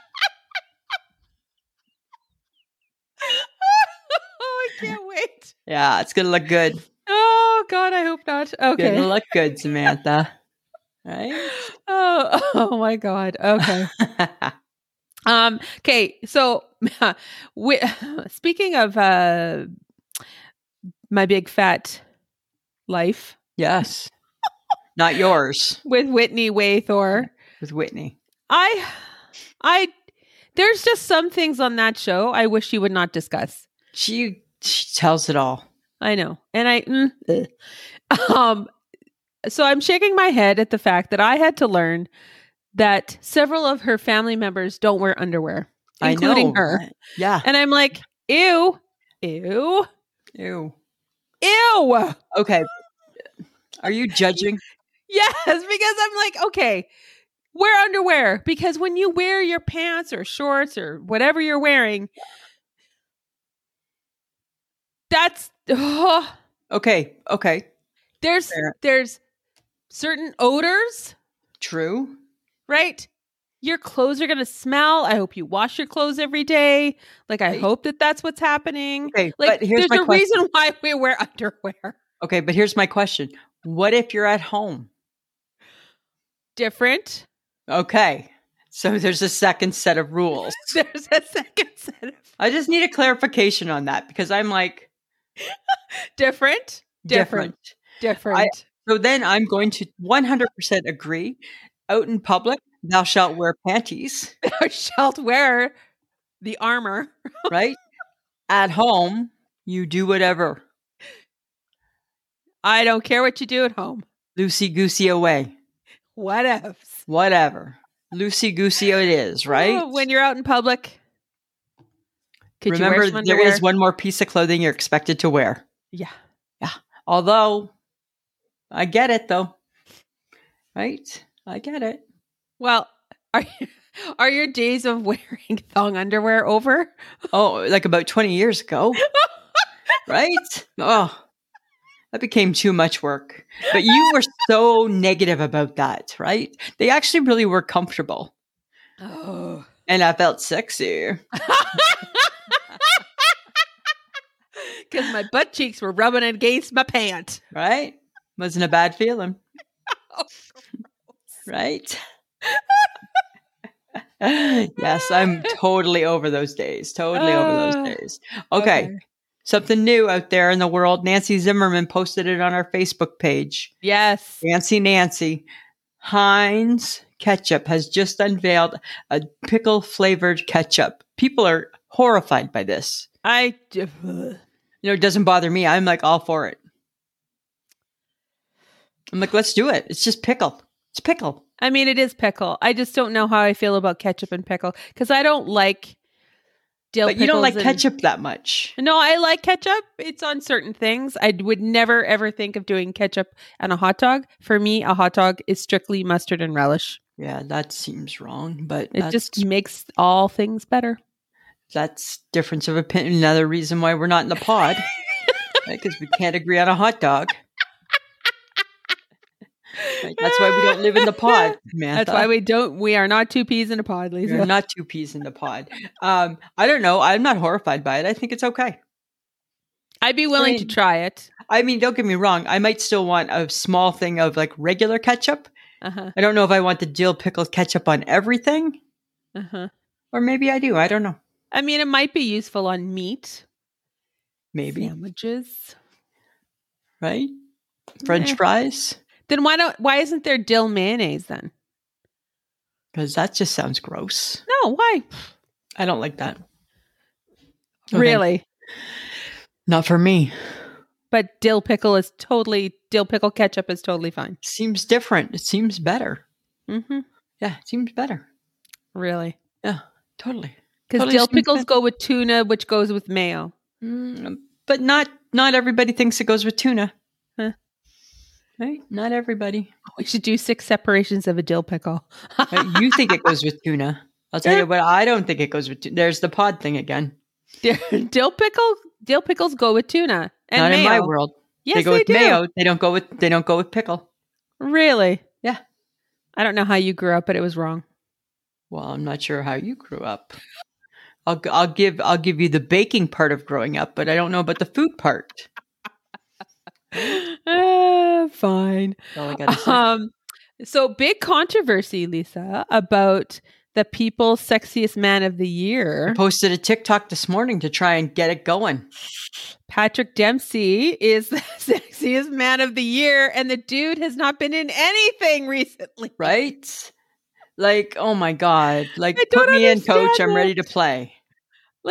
Oh, I can't wait. Yeah, it's gonna look good. Oh God, I hope not. Okay. Gonna look good, Samantha. Right? Oh, oh my God. Okay. Um, okay, so we, speaking of uh, my big fat life Yes. Not yours. with Whitney Waythor, With Whitney. I, I, there's just some things on that show I wish you would not discuss. She she tells it all. I know. And I, mm, ugh. um, so I'm shaking my head at the fact that I had to learn that several of her family members don't wear underwear, including I know. her. Yeah. And I'm like, ew, ew, Ew. ew. Okay. Are you judging? Yes, because I'm like, okay, wear underwear. Because when you wear your pants or shorts or whatever you're wearing, that's oh, Okay. Okay. there's Fair. there's certain odors, True. right? Your clothes are going to smell. I hope you wash your clothes every day. Like, I Right. hope that that's what's happening. Okay, Like, but here's there's my a question. reason why we wear underwear. Okay, but here's my question. What if you're at home? Different. Okay. So there's a second set of rules. There's a second set of I just need a clarification on that because I'm like different. different. Different. I- So then I'm going to one hundred percent agree. Out in public, thou shalt wear panties, Thou shalt wear the armor. right? At home, you do whatever. I don't care what you do at home. Loosey goosey away. Whatevs. Whatever. Loosey goosey it is, right? Oh, when you're out in public, could you wear Remember, some there underwear? is one more piece of clothing you're expected to wear. Yeah. Although, I get it though. Right? I get it. Well, are you, are your days of wearing thong underwear over? Oh, like about twenty years ago. Right? Oh, that became too much work. But you were so negative about that, right? They actually really were comfortable. Oh. And I felt sexy. Because my butt cheeks were rubbing against my pant. Right? Wasn't a bad feeling. Right? Yes, I'm totally over those days. Totally over Uh, those days. Okay. Something new out there in the world. Nancy Zimmerman posted it on our Facebook page. Yes. Nancy Nancy. Heinz ketchup has just unveiled a pickle flavored ketchup. People are horrified by this. I. You know, it doesn't bother me. I'm like all for it. I'm like, let's do it. It's just pickle. It's pickle. I mean, it is pickle. I just don't know how I feel about ketchup and pickle because I don't like dill But you don't like pickles and- ketchup that much. No, I like ketchup. It's on certain things. I would never ever think of doing ketchup on a hot dog. For me, a hot dog is strictly mustard and relish. Yeah, that seems wrong, but It that's, just makes all things better. that's difference of opinion. Another reason why we're not in the pod, because we can't agree on a hot dog. Right? That's why we don't live in the pod, Samantha. That's why we don't. We are not two peas in a pod, Lisa. We're not two peas in the pod. Um, I don't know. I'm not horrified by it. I think it's okay. I'd be willing I to mean- try it. I mean, don't get me wrong. I might still want a small thing of like regular ketchup. Uh-huh. I don't know if I want the dill pickle ketchup on everything, Uh-huh. or maybe I do. I don't know. I mean, it might be useful on meat, Maybe, sandwiches. right? French Eh. fries, Then why don't? Why isn't there dill mayonnaise then? because that just sounds gross. No, why? I don't like that. Okay. Really? Not for me. But dill pickle is totally dill pickle ketchup is totally fine. Seems different. It seems better. Mm-hmm. Yeah, it seems better. Really? Yeah, totally. Because Totally dill seems pickles better. go with tuna, which goes with mayo. Mm, but not not everybody thinks it goes with tuna. Huh. Right? Not everybody. We should do six separations of a dill pickle. Right? You think it goes with tuna. I'll tell you what, I don't think it goes with tuna. There's the pod thing again. dill pickle, dill pickles go with tuna and Not mayo. in my world. Yes, they go they with do. mayo. They don't go with they don't go with pickle. Really? Yeah. I don't know how you grew up, but it was wrong. Well, I'm not sure how you grew up. I'll I'll give I'll give you the baking part of growing up, but I don't know about the food part. Uh, fine. That's all I gotta say. Um, so big controversy, Lisa, about the People's Sexiest Man of the Year. Posted a TikTok this morning to try and get it going. Patrick Dempsey is the sexiest man of the year, and the dude has not been in anything recently. Right? Like, oh my God. Like, I don't put me in, understand coach. I'm that. ready to play. Like,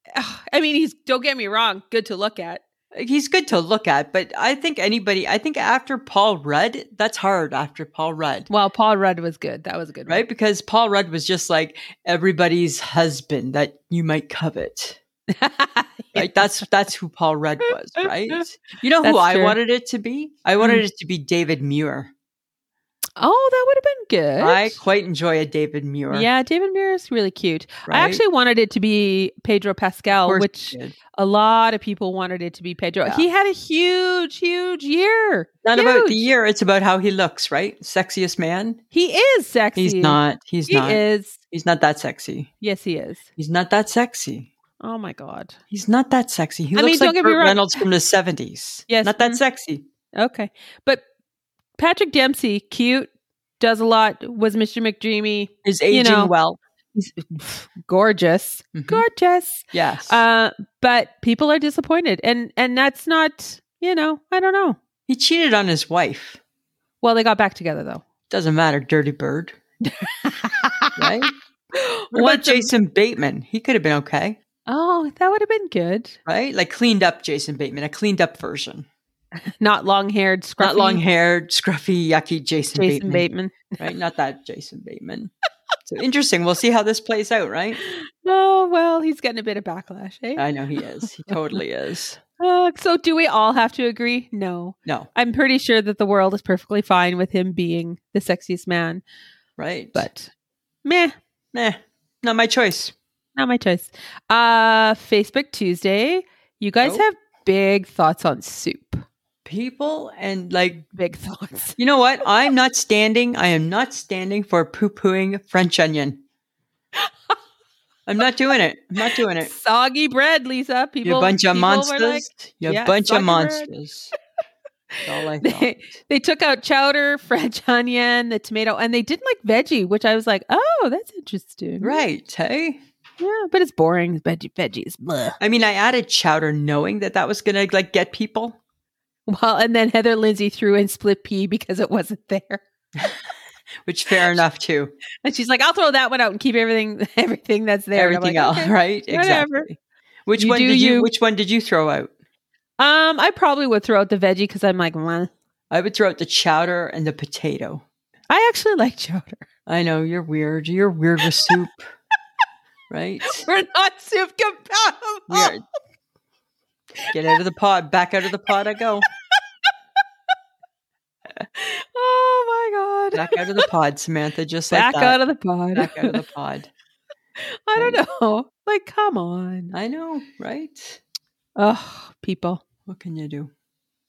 I mean, he's, don't get me wrong, good to look at. He's good to look at, but I think anybody, I think after Paul Rudd, that's hard after Paul Rudd. Well, Paul Rudd was good. That was a good one. Right? Because Paul Rudd was just like everybody's husband that you might covet. Right? That's that's who Paul Rudd was, right? You know who That's I true. wanted it to be? I wanted it to be David Muir. Oh, that would have been good. I quite enjoy a David Muir. Yeah, David Muir is really cute. Right? I actually wanted it to be Pedro Of Pascal, course which he did. a lot of people wanted it to be Pedro. Yeah. He had a huge, huge year. Not Huge. about the year, it's about how he looks, right? Sexiest man? He is sexy. He's not. He's He not. is. He's not that sexy. Yes, he is. He's not that sexy. Oh my God. He's not that sexy. He I looks mean, like don't get me Burt wrong. Reynolds from the seventies. Yes, Not that mm. sexy. Okay. But Patrick Dempsey, cute, does a lot, was Mister McDreamy, Is aging know, well. he's gorgeous. Mhm. Gorgeous. Yes. Uh, but people are disappointed. And and that's not, you know, I don't know. he cheated on his wife. Well, they got back together though. Doesn't matter, dirty bird. Right? What about Once a- Jason Bateman? He could have been okay, Oh, that would have been good. right? Like cleaned up Jason Bateman, a cleaned up version. Not long haired, scruffy. Not long haired, scruffy, yucky Jason, Jason Bateman. Bateman. Right? Not that Jason Bateman. So interesting. We'll see how this plays out, right? Oh, well, he's getting a bit of backlash, eh? I know he is. He totally is. Uh, so do we all have to agree? No. No, I'm pretty sure that the world is perfectly fine with him being the sexiest man, right? but meh, Nah, not my choice. not my choice. Uh, Facebook Tuesday. You guys Nope. have big thoughts on soup. People and like, Big thoughts. you know what? I'm not standing. I am not standing for poo-pooing French onion. I'm not doing it. I'm not doing it. Soggy bread, Lisa. People, You bunch of people were monsters. like- you yeah, bunch soggy of bread. monsters. That's all I thought. They, they took out chowder, French onion, the tomato, and they did like veggie, which I was like, oh, that's interesting. Right, hey? Yeah, but it's boring. Veggie, veggies. Bleh. I mean, I added chowder knowing that that was going to like get people. Well, and then Heather Lindsay threw in split pea because it wasn't there. Which fair enough too. And she's like, I'll throw that one out and keep everything everything that's there. And I'm Everything like, else, okay, right? whatever. Exactly. Which You one do did you, you. which one did you throw out? Um, I probably would throw out the veggie because I'm like, well, I would throw out the chowder and the potato. I actually like chowder. I know you're weird. You're weird with soup. Right? We're not soup compatible. We are- Get out of the pod. Back out of the pod I go. Oh my god! Back out of the pod, Samantha. Just like Back that. out of the pod. Back out of the pod. I don't know. Like, come on. I know, right? Oh, people. What can you do?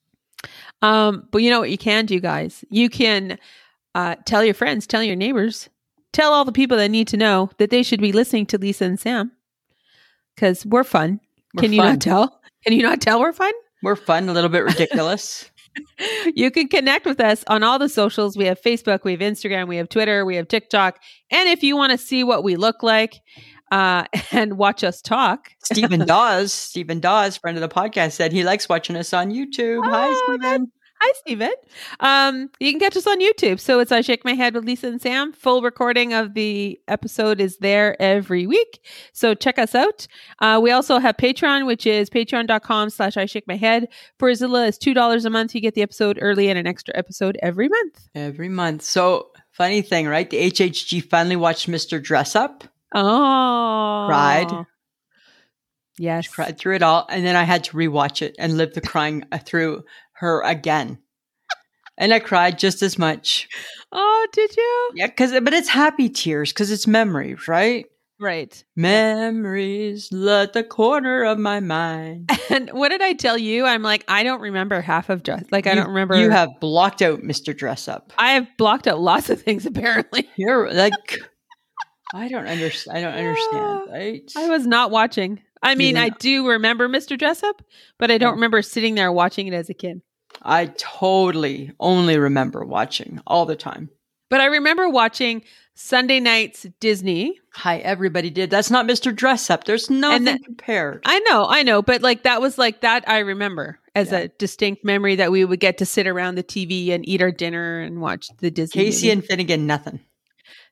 Um, but you know what you can do, guys? You can uh, tell your friends, tell your neighbors, tell all the people that need to know that they should be listening to Lisa and Sam because we're fun. We're can you fun. not tell? Can you not tell we're fun? We're fun, a little bit ridiculous. You can connect with us on all the socials. We have Facebook, we have Instagram, we have Twitter, we have TikTok. And if you want to see what we look like uh, and watch us talk. Stephen Dawes, Stephen Dawes, friend of the podcast, said he likes watching us on YouTube. Hi, Oh, Stephen. Hi, Steven. Um, you can catch us on YouTube. So it's I Shake My Head with Lisa and Sam. Full recording of the episode is there every week. So check us out. Uh, we also have Patreon, which is patreon.com slash I Shake My Head. For as little as two dollars a month, you get the episode early and an extra episode every month. Every month. So, funny thing, right? The H H G finally watched Mister Dress Up. Oh. Cried. Yes. Cried through it all. And then I had to rewatch it and live the crying through her again. And I cried just as much. Oh, did you? Yeah, cause, but it's happy tears because it's memories, right? Right. Memories at the corner of my mind. And what did I tell you? I'm like, I don't remember half of dress. Like, I You- don't remember. You have blocked out Mister Dress Up. I have blocked out lots of things, apparently. You're like, I don't understand. I don't understand, right? I was not watching. I mean, Yeah. I do remember Mister Dressup, but I don't Oh. remember sitting there watching it as a kid. I totally only remember watching all the time. But I remember watching Sunday nights Disney. Hi, everybody did. That's not Mister Dress Up. There's nothing that- compared. I know, I know, but like that was like that I remember as Yeah. a distinct memory that we would get to sit around the T V and eat our dinner and watch the Disney. Casey movie. and Finnegan, nothing.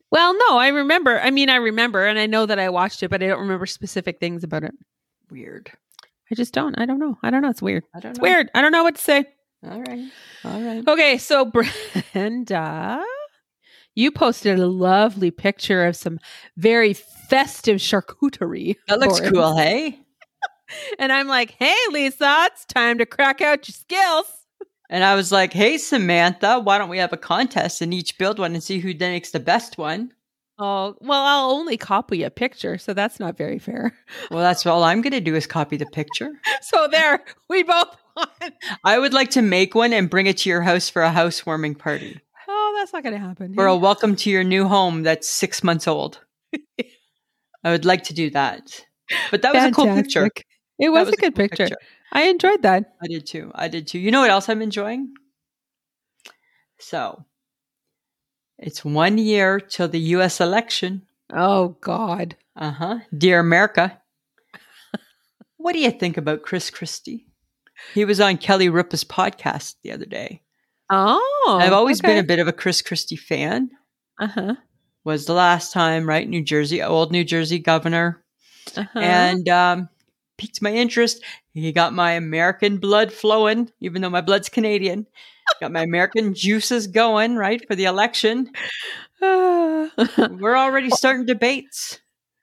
Well, no, I remember. I mean, I remember, and I know that I watched it, but I don't remember specific things about it. Weird. I just don't. I don't know. I don't know. It's weird. I don't It's know. weird. I don't know what to say. All right. All right. Okay, so Brenda, you posted a lovely picture of some very festive charcuterie. That looks boards. cool, hey? And I'm like, hey, Lisa, it's time to crack out your skills. And I was like, hey, Samantha, why don't we have a contest and each build one and see who makes the best one? Oh, well, I'll only copy a picture, so that's not very fair. Well, that's all I'm going to do is copy the picture. So there, we both won. I would like to make one and bring it to your house for a housewarming party. Oh, that's not going to happen. For a welcome to your new home that's six months old. I would like to do that. But that was Fantastic. a cool picture. It was, was a good cool picture. picture. I enjoyed that. I did too. I did too. You know what else I'm enjoying? So, it's one year till the U S election. Oh, God. Uh-huh. Dear America. What do you think about Chris Christie? He was on Kelly Ripa's podcast the other day. Oh. I've always okay. been a bit of a Chris Christie fan. Uh-huh. Was the last time, right? New Jersey, old New Jersey governor. Uh-huh. And um, piqued my interest. He got my American blood flowing, even though my blood's Canadian. Got my American juices going, right, for the election. We're already starting debates.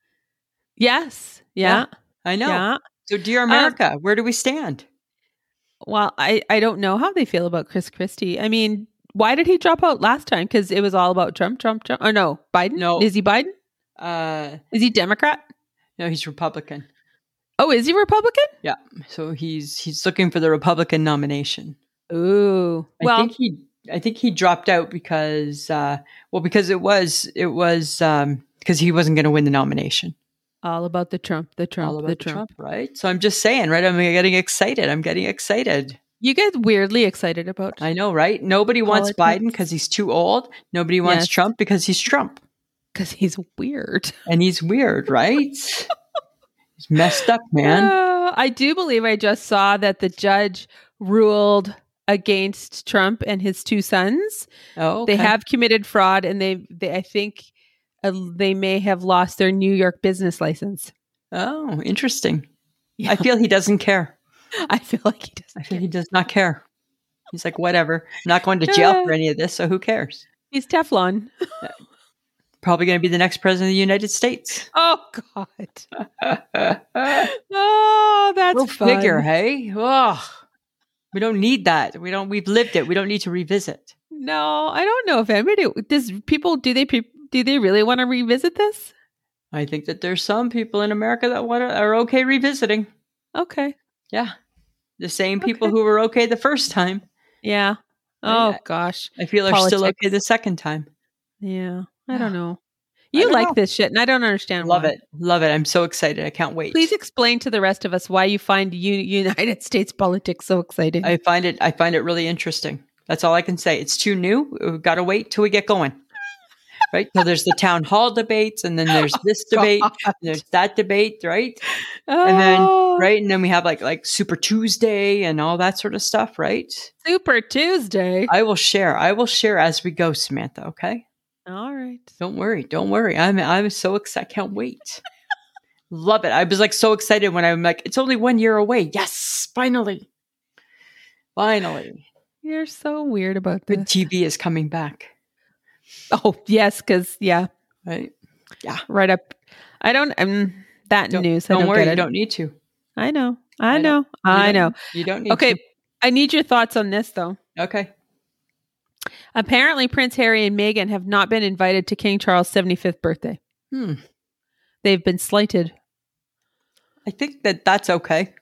Yes. Yeah. I know. Yeah. So, dear America, um, where do we stand? Well, I, I don't know how they feel about Chris Christie. I mean, why did he drop out last time? Because it was all about Trump, Trump, Trump. Or no, Biden? No. Is he Biden? Uh, is he Democrat? No, he's Republican. Oh, is he Republican? Yeah. So he's he's looking for the Republican nomination. Ooh. I well, think he I think he dropped out because uh, well because it was it was um, because he wasn't going to win the nomination. All about the Trump, the Trump, all about the the Trump. Trump, right? So I'm just saying, right? I'm getting excited. I'm getting excited. You get weirdly excited about. I know, right? Nobody politics. wants Biden because he's too old. Nobody wants Yes. Trump because he's Trump. Because he's weird. And he's weird, right? He's messed up, man. Uh, I do believe I just saw that the judge ruled against Trump and his two sons. Oh, okay. They have committed fraud, and they, they I think, uh, they may have lost their New York business license. Oh, interesting. Yeah. I feel he doesn't care. I feel like he doesn't. I feel he does not care. He's like, whatever. I'm not going to jail Uh, for any of this, so who cares? He's Teflon. Probably going to be the next president of the United States. Oh God. Oh, that's Go fun. figure, hey? Oh, we don't need that. We don't. We've lived it. We don't need to revisit. No, I don't know if anybody does. People do they pe- do they really want to revisit this? I think that there's some people in America that want to, are okay revisiting. Okay. Yeah, the same people Okay. who were okay the first time. Yeah. Oh I- gosh. I feel are still Politics. okay the second time. Yeah. I Yeah. don't know. I You don't like know. this shit, and I don't understand. Love why. it. Love it. I'm so excited. I can't wait. Please explain to the rest of us why you find U- United States politics so exciting. I find it. I find it really interesting. That's all I can say. It's too new. We've got to wait till we get going. Right. So there's the town hall debates, and then there's this debate, God. and there's that debate, right? Oh, And then right, and then we have like like Super Tuesday and all that sort of stuff, right? Super Tuesday. I will share. I will share as we go, Samantha. Okay. All right. Don't worry. Don't worry. I'm I'm so excited. I can't wait. Love it. I was like so excited when I'm like, it's only one year away. Yes, finally. Finally. You're so weird about Good this. T V is coming back. Oh, yes, because, yeah, Right? right up. I don't, um, that Don't, news. I don't don't worry. get You it. don't need to. I know. I I know. You I don't- know. You don't need Okay. to. I need your thoughts on this, though. Okay. Apparently, Prince Harry and Meghan have not been invited to King Charles' seventy-fifth birthday. Hmm. They've been slighted. I think that that's okay.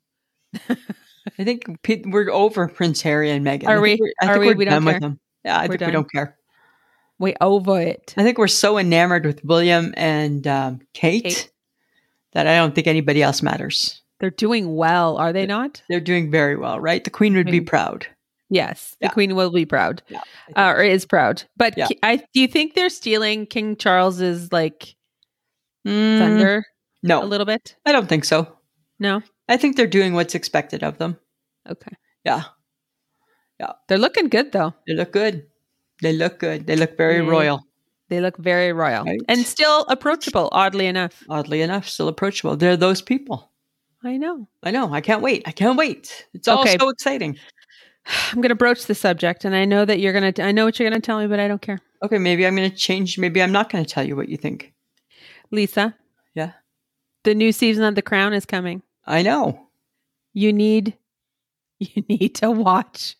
I think pe- we're over Prince Harry and Meghan. Are I we? think we're, I Are think we? we're We don't done care. with them. Yeah, I We're think done. we don't care. We over it. I think we're so enamored with William and um, Kate, Kate. that I don't think anybody else matters. They're doing well, are they not? They're doing very well, right? The Queen would be Mm. proud. Yes, the Yeah. Queen will be proud, Yeah, uh, or is proud. But Yeah. Ki- I do you think they're stealing King Charles's like Mm, thunder a no, little bit? I don't think so. No. I think they're doing what's expected of them. Okay. Yeah, They're looking good though. they look good. They look good. They look very Yeah. royal. They look very royal Right. and still approachable, oddly enough. Oddly enough, still approachable. They're those people. I know. I know. I can't wait. I can't wait. It's all Okay. so exciting. I'm going to broach the subject, and I know that you're going to, I know what you're going to tell me, but I don't care. Okay, maybe I'm going to change. Maybe I'm not going to tell you what you think. Lisa. Yeah. The new season of The Crown is coming. I know. You need, you need to watch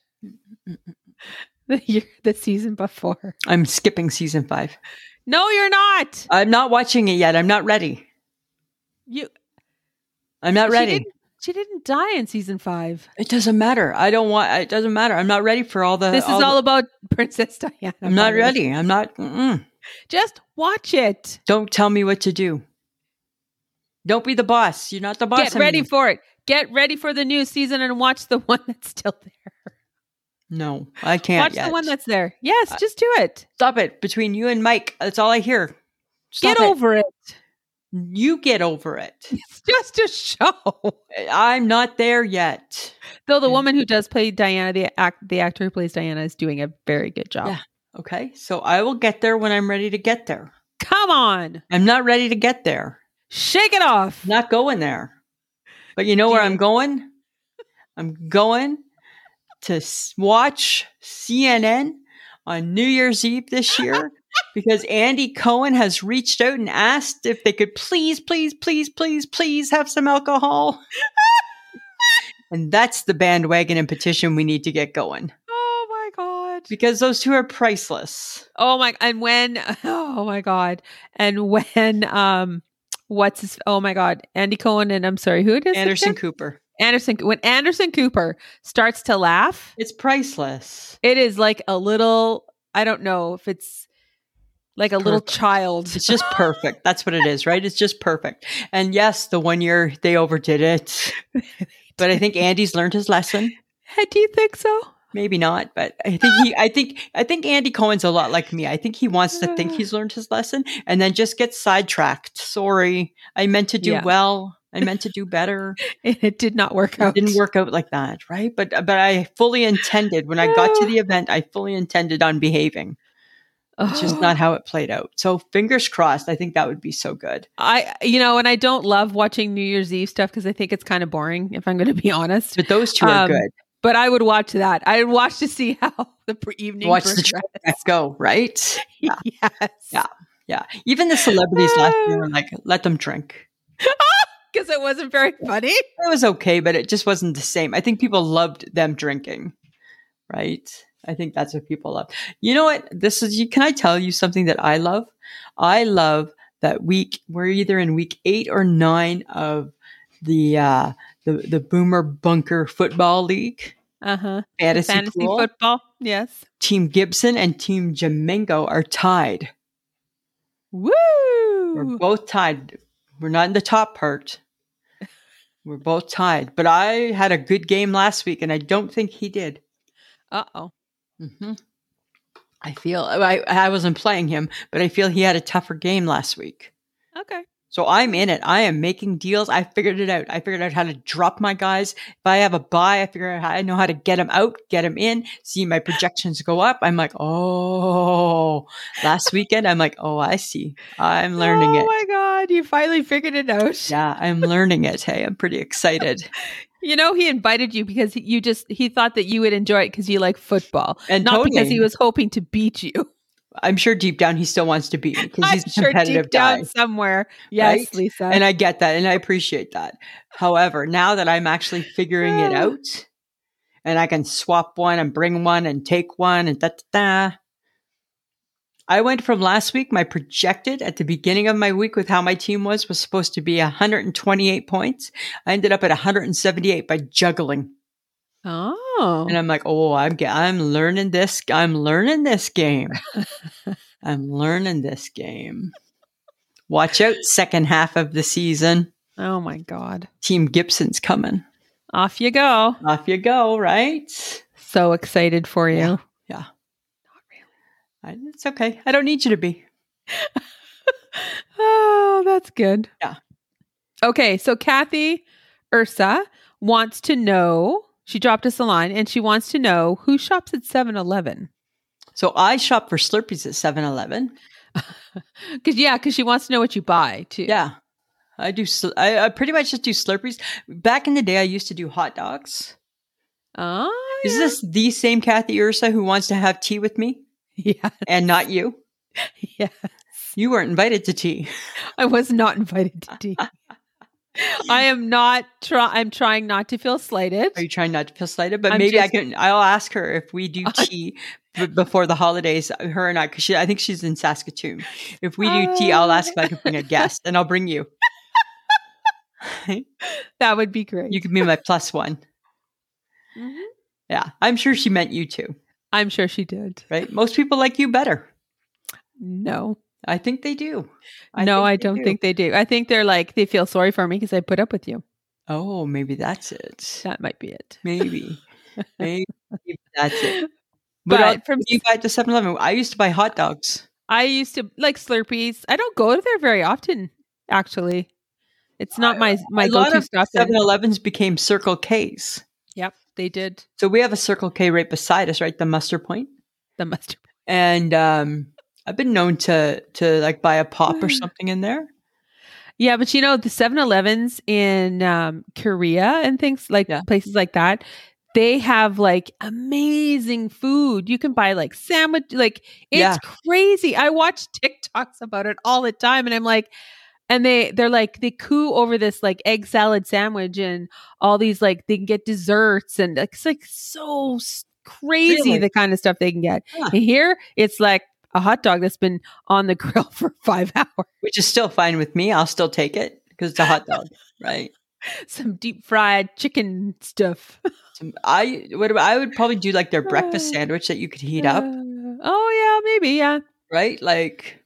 the year, the season before. I'm skipping season five. No, you're not. I'm not watching it yet. I'm not ready. You. I'm not She ready. didn't, she didn't die in season five. It doesn't matter. I don't want. It doesn't matter. I'm not ready for all the. This is all all the- about Princess Diana. I'm not ready. I'm not. Mm-mm. Just watch it. Don't tell me what to do. Don't be the boss. You're not the boss. Get ready anymore. for it. Get ready for the new season and watch the one that's still there. No, I can't Watch yet. the one that's there. Yes, Uh, just do it. Stop it. Between you and Mike, that's all I hear. Stop Get it. over it. You get over it. It's just a show. I'm not there yet. Though the Yeah. woman who does play Diana, the act, the actor who plays Diana, is doing a very good job. Yeah. Okay. So I will get there when I'm ready to get there. Come on, I'm not ready to get there. shake it off. Not going there. But you know where I'm going? I'm going to s- watch C N N on New Year's Eve this year because Andy Cohen has reached out and asked if they could please, please, please, please, please have some alcohol. And that's the bandwagon and petition we need to get going Oh my god. because those two are priceless. Oh my. And when. Oh my god. And when. Um. What's his? Oh my god. Andy Cohen and I'm sorry. Who it is? Anderson again? Cooper. Anderson. When Anderson Cooper starts to laugh, It's priceless. it is like a little. I don't know if it's like a little Perfect. child. It's just perfect. That's what it is, right? It's just perfect. And yes, the one year they overdid it. But I think Andy's learned his lesson. Do you think so? Maybe not, but I think he I think I think Andy Cohen's a lot like me. I think he wants to think he's learned his lesson and then just gets sidetracked. Sorry. I meant to do Yeah. well. I meant to do better. It did not work It out. didn't work out like that, right? But but I fully intended when I got to the event, I fully intended on behaving. It's just not how it played out. So fingers crossed. I think that would be so good. I, you know, and I don't love watching New Year's Eve stuff because I think it's kind of boring, if I'm going to be honest. But those two are Um, good. But I would watch that. I would watch to see how the pre- evening Watch the progressed. track go, right? Yeah. Yes. Yeah. Yeah. Even the celebrities last year were like, let them drink. Because it wasn't very funny. It was okay, but it just wasn't the same. I think people loved them drinking, right? I think that's what people love. You know what? This is, you, can I tell you something that I love? I love that week, we're either in week eight or nine of the, uh, the, the Boomer Bunker Football League. Uh-huh. Fantasy, Fantasy pool. football. Yes. Team Gibson and Team Jamingo are tied. Woo! We're both tied. We're not in the top part. We're both tied. But I had a good game last week, and I don't think he did. Uh-oh. Mm-hmm. I feel I, I wasn't playing him, but I feel he had a tougher game last week. Okay. So I'm in it. I am making deals. I figured it out. I figured out how to drop my guys. If I have a buy, I figure out how I know how to get them out, get them in, see my projections go up. I'm like, oh, last weekend, I'm like, oh, I see. I'm learning oh it. Oh my God. You finally figured it out. Yeah, I'm learning it. Hey, I'm pretty excited. You know, he invited you because he- you just, he thought that you would enjoy it because you like football. And not totally. because he was hoping to beat you. I'm sure deep down he still wants to beat me because I'm he's a sure competitive deep guy. down somewhere. Yes, right? Lisa. And I get that and I appreciate that. However, now that I'm actually figuring it out and I can swap one and bring one and take one and da da da. I went from last week, my projected at the beginning of my week with how my team was, was supposed to be one hundred twenty-eight points. I ended up at one hundred seventy-eight by juggling. oh. And I'm like, oh, I'm ge- I'm learning this. I'm learning this game. I'm learning this game. Watch out, second half of the season. Oh my God. Team Gibson's coming. Off you go. Off you go, right? So excited for you. Yeah. Yeah. Not really. I, it's okay. I don't need you to be. Oh, that's good. Yeah. Okay. So Kathy Ursa wants to know, she dropped us a line and she wants to know who shops at seven eleven. So I shop for Slurpees at seven eleven. Because yeah, because she wants to know what you buy too. Yeah. I do. Sl- I, I pretty much just do Slurpees. Back in the day, I used to do hot dogs. Oh, Is yeah. this the same Kathy Ursa who wants to have tea with me Yeah. and not you? Yes. You weren't invited to tea. I was not invited to tea. I am not try I'm trying not to feel slighted. Are you trying not to feel slighted? But I'm maybe just- I can. I'll ask her if we do tea b- before the holidays. Her and I, because I think she's in Saskatoon. If we do tea, I'll ask if I can bring a guest, and I'll bring you. That would be great. You can be my plus one. Mhm. Yeah, I'm sure she meant you too. I'm sure she did. Right? Most people like you better. No. I think they do. no, think I they don't do. think they do. I think they're like, they feel sorry for me because I put up with you. Oh, maybe that's it. That might be it. Maybe. Maybe that's it. But But else from- do you buy at the seven eleven? I used to buy hot dogs. I used to like Slurpees. I don't go there very often, actually. It's not my, my a lot go-to of stuff. then. seven elevens became Circle K's. Yep, they did. So we have a Circle K right beside us, right? The Muster Point. The mustard. And um, I've been known to to like buy a pop or something in there. Yeah, but you know, the seven elevens in um, Korea and things like Yeah. places like that, they have like amazing food. You can buy like sandwich, like it's Yeah. crazy. I watch TikToks about it all the time, and I'm like, and they they're like they coo over this like egg salad sandwich and all these like they can get desserts and it's like so s- crazy Really? the kind of stuff they can get. Huh. And here it's like a hot dog that's been on the grill for five hours. Which is still fine with me. I'll still take it because it's a hot dog, right? Some deep fried chicken stuff. So I would I would probably do like their breakfast sandwich that you could heat up, Uh, oh yeah, maybe yeah. right? Like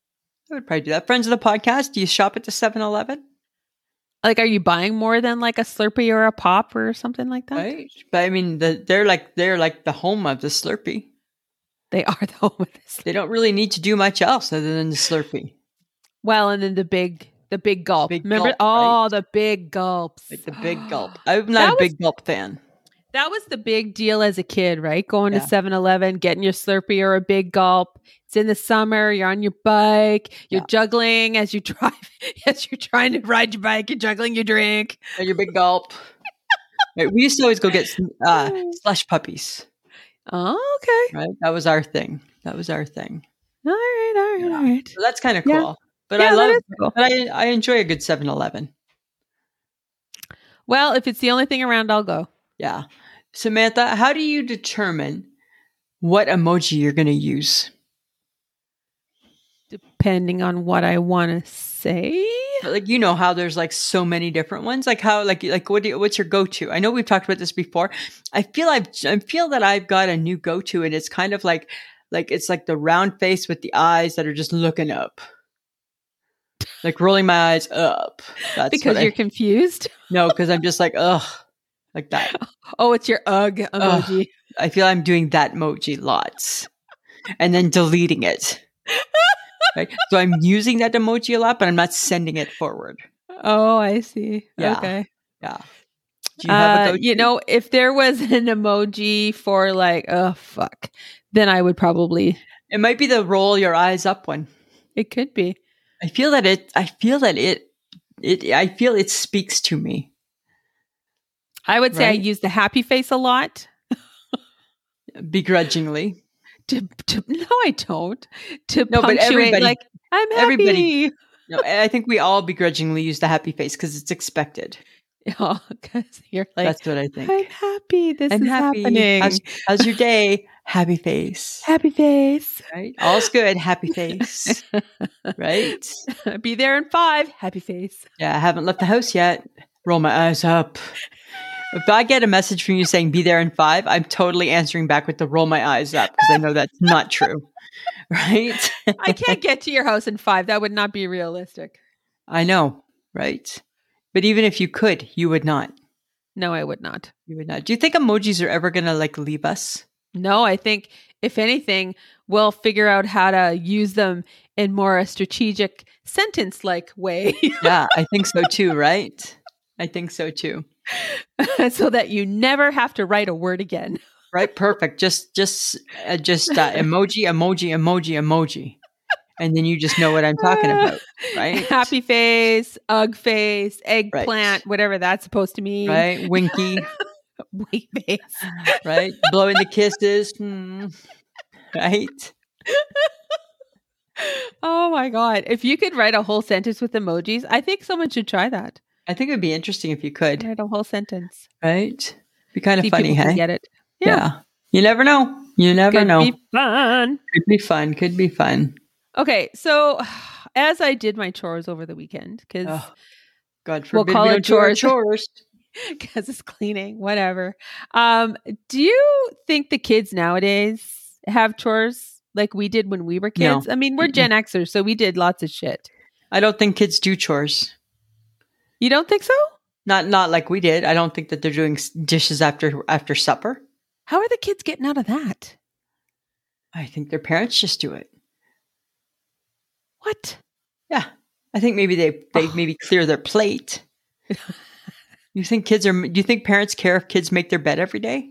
I would probably do that. Friends of the podcast, do you shop at the seven eleven? Like, are you buying more than like a Slurpee or a Pop or something like that? Right? But I mean, the, they're like they're like the home of the Slurpee. They are the home of this. They don't really need to do much else other than the Slurpee. Well, and then the big, the big gulp. Big Remember? gulp, right? Oh, the big gulps. Like the big gulp. I'm That not a was- big gulp fan. That was the big deal as a kid, right? Going Yeah. to seven eleven, getting your Slurpee or a big gulp. It's in the summer. You're on your bike. You're Yeah. juggling as you drive. As you're trying to ride your bike, you're juggling your drink. And your big gulp. Right, we used to always go get uh, slush puppies. Oh, okay. Right, that was our thing. That was our thing. All right, all right, all right. So that's kind of cool. Yeah. But Yeah, I that love. is cool. But I I enjoy a good seven eleven. Well, if it's the only thing around, I'll go. Yeah, Samantha, how do you determine what emoji you're going to use? Depending on what I want to say. Like you know how there's like so many different ones. Like how like like what do you, what's your go to? I know we've talked about this before. I feel I've I feel that I've got a new go to, and it's kind of like like it's like the round face with the eyes that are just looking up, like rolling my eyes up. That's Because what you're I, confused. no, because I'm just like ugh, like that. Oh, it's your ugh emoji. I feel I'm doing that emoji lots, and then deleting it. Right? So I'm using that emoji a lot, but I'm not sending it forward. Oh, I see. Yeah. Okay. Yeah. Do you have Uh, a go-to? you know, if there was an emoji for like, oh fuck, then I would probably. It might be the roll your eyes up one. It could be. I feel that it. I feel that it. It. I feel it speaks to me. I would say I Right? use the happy face a lot. Begrudgingly. To, to no, I don't. To No, but punctuate, everybody- like I'm happy. everybody- No, I think we all begrudgingly use the happy face because it's expected. Oh, because you're like, That's what I think. I'm happy. This I'm is happy. happening. How's, how's your day? Happy face. Happy face. Right. All's good. Happy face. Right. Be there in five. Happy face. Yeah. I haven't left the house yet. Roll my eyes up. If I get a message from you saying be there in five, I'm totally answering back with the roll my eyes up because I know that's not true. Right. I can't get to your house in five. That would not be realistic. I know. Right. But even if you could, you would not. No, I would not. You would not. Do you think emojis are ever going to like leave us? No, I think if anything, we'll figure out how to use them in more a strategic sentence like way Yeah, I think so too. Right. I think so too. so that you never have to write a word again. Right. Perfect. Just, just, uh, just uh, emoji, emoji, emoji, emoji. And then you just know what I'm talking about, right? Happy face, ugh face, eggplant, Right. whatever that's supposed to mean. Right? Winky. Wink face. Right? Blowing the kisses. Hmm. Right? Oh my God. If you could write a whole sentence with emojis, I think someone should try that. I think it would be interesting if you could. Write a whole sentence. Right? Be kind of See if funny, people can hey? get it. Yeah. Yeah. You never know. You never Could know. be fun. Could be fun. Could be fun. Okay. So as I did my chores over the weekend, because Oh, God we'll forbid call we it don't do our chores. chores. because it's cleaning, whatever. Um, do you think the kids nowadays have chores like we did when we were No. kids? I mean, we're Mm-mm. Gen Xers, so we did lots of shit. I don't think kids do chores. You don't think so? Not not like we did. I don't think that they're doing s- dishes after after supper. How are the kids getting out of that? I think their parents just do it. What? Yeah. I think maybe they they Oh. maybe clear their plate. You think kids are do you think parents care if kids make their bed every day?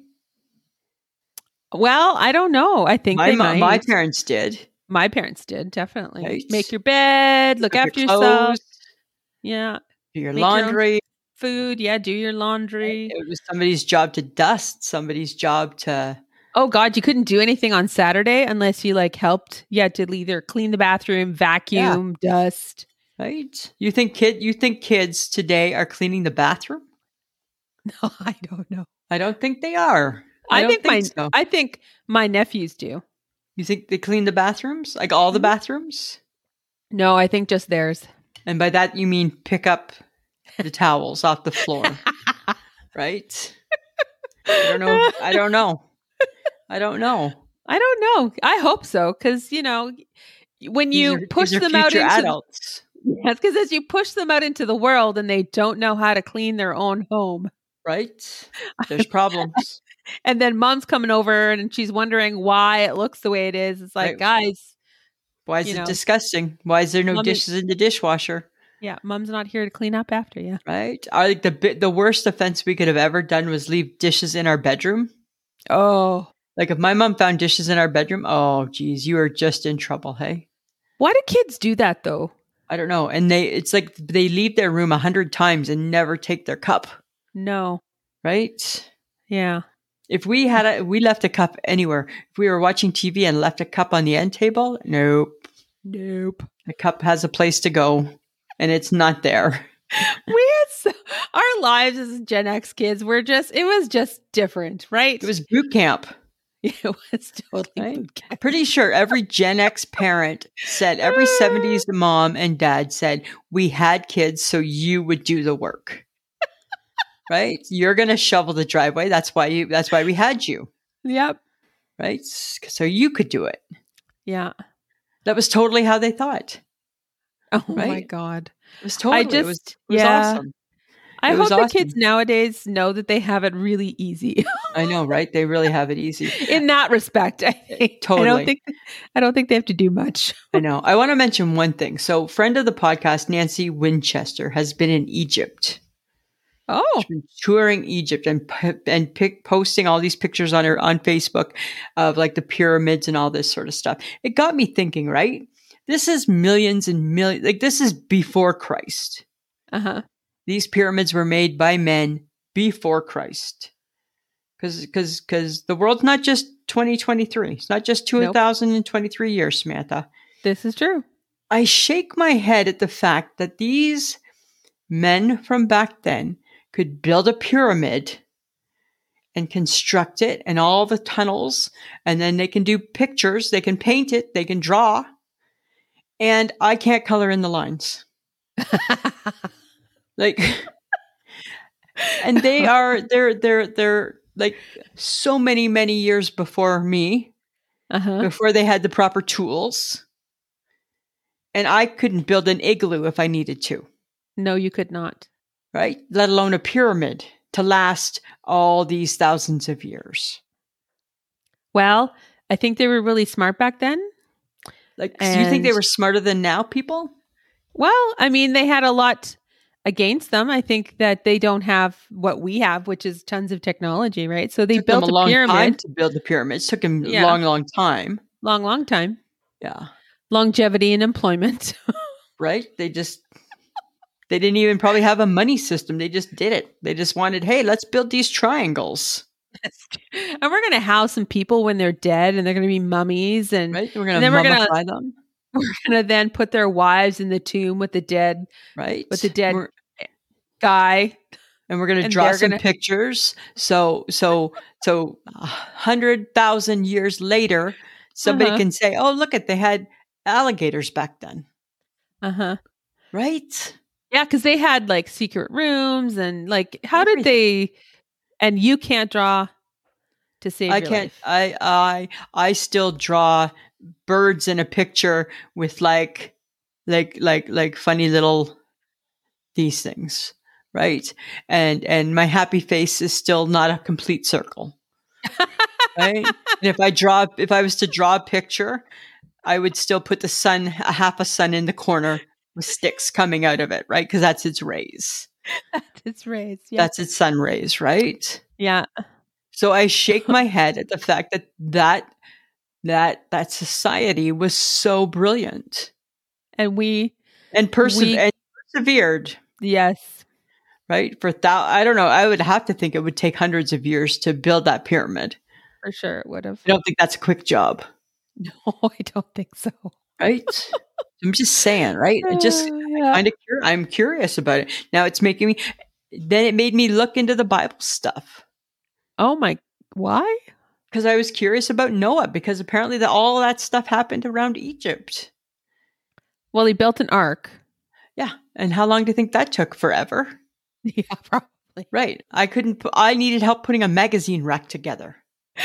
Well, I don't know. I think My they mo- might. my parents did. My parents did, definitely. Right. Make your bed, look Cook your after yourself. clothes, Yeah. do your Make your own laundry. Food. Yeah. Do your laundry. It was somebody's job to dust, somebody's job to Oh God, you couldn't do anything on Saturday unless you like helped. You had to either clean the bathroom, vacuum, dust. right? You think kid you think kids today are cleaning the bathroom? No, I don't know. I don't think they are. I, I, don't think, think, my so. I think my nephews do. You think they clean the bathrooms? Like all the Mhm. bathrooms? No, I think just theirs. And by that you mean pick up the towels off the floor. Right? I don't know. I don't know. I don't know. I don't know. I hope so, because you know, when These you are- push these are them out future into adults. yes, because as you push them out into the world and they don't know how to clean their own home, Right? There's problems. and then mom's coming over and she's wondering why it looks the way it is. It's like, Right. guys, Why is You it know. disgusting? Why is there no Mommy- dishes in the dishwasher? yeah, mom's not here to clean up after you. Right? I think the bi- the worst offense we could have ever done was leave dishes in our bedroom. Oh, Like if my mom found dishes in our bedroom, oh geez, you are just in trouble, hey? why do kids do that though? I don't know. And they it's like they leave their room a hundred times and never take their cup. No, Right? yeah, If we had a we left a cup anywhere, if we were watching T V and left a cup on the end table, nope. nope. The cup has a place to go and it's not there. We had so, our lives as Gen X kids were just it was just different, right? It was boot camp. it was totally Right? boot camp. Pretty sure every Gen X parent said, every seventies mom and dad said, we had kids so you would do the work. Right? You're going to shovel the driveway. That's why you, that's why we had you. Yep. Right? So you could do it. Yeah. That was totally how they thought. Oh my Right? God. It was totally, I it just was, it was yeah. awesome. I It hope was the awesome. kids nowadays know that they have it really easy I know, right? They really have it easy. in that respect. I, think. I Totally. don't think I don't think they have to do much. I know. I want to mention one thing. So, friend of the podcast, Nancy Winchester, has been in Egypt. Oh, She's been touring Egypt and p- and pic- posting all these pictures on her on Facebook of like the pyramids and all this sort of stuff. It got me thinking. Right, this is millions and millions. Like this is before Christ. uh-huh. These pyramids were made by men before Christ. Because because because the world's not just twenty twenty-three. It's not just two thousand twenty-three years, Samantha. This is true. I shake my head at the fact that these men from back then could build a pyramid and construct it and all the tunnels, and then they can do pictures, they can paint it, they can draw, and I can't color in the lines. Like, and they are, they're, they're, they're like so many, many years before me, uh-huh. before they had the proper tools. And I couldn't build an igloo if I needed to. No, you could not. Right? Let alone a pyramid to last all these thousands of years. Well, I think they were really smart back then. Like, do you think they And- were smarter than now people? Well, I mean, they had a lot against them. I think that they don't have what we have, which is tons of technology, right? So they Took them built a a, long time pyramid, to build the pyramids. Took them Yeah. a long, long time. long, long time. Yeah. Longevity and employment. Right? They just, they didn't even probably have a money system. They just did it. They just wanted, hey, let's build these triangles. And we're going to house some people when they're dead and they're going to be mummies. And, right? We're going and to then we're mummify gonna, them. We're going to then put their wives in the tomb with the dead, right? with the dead we're, guy. And we're going to draw some gonna... pictures. So, so, so a hundred thousand years later, somebody uh-huh. can say, oh, look at, they had alligators back then. Uh-huh. Right? Yeah. Cause they had like secret rooms and like, how Everything. did they, and you can't draw to save I your can't, life. I, I, I still draw birds in a picture with like, like, like, like funny little, these things. Right. And, and my happy face is still not a complete circle. Right. And if I draw, if I was to draw a picture, I would still put the sun, a half a sun in the corner with sticks coming out of it. Right. Cause that's its rays. That's its rays. Yeah. That's its sun rays. Right. Yeah. So I shake my head at the fact that that, that, that society was so brilliant. And we, and, perse- we, and persevered. Yes. Right. For thou, I don't know. I would have to think it would take hundreds of years to build that pyramid. For sure, it would have. I don't think that's a quick job. No, I don't think so. Right. I'm just saying. Right. It just uh, yeah. kind of. Cur- I'm curious about it now. It's making me. Then it made me look into the Bible stuff. Oh my! Why? Because I was curious about Noah. Because apparently, the, all that stuff happened around Egypt. Well, he built an ark. Yeah, and how long do you think that took? Forever. Yeah, probably. Right. I couldn't put, I needed help putting a magazine rack together.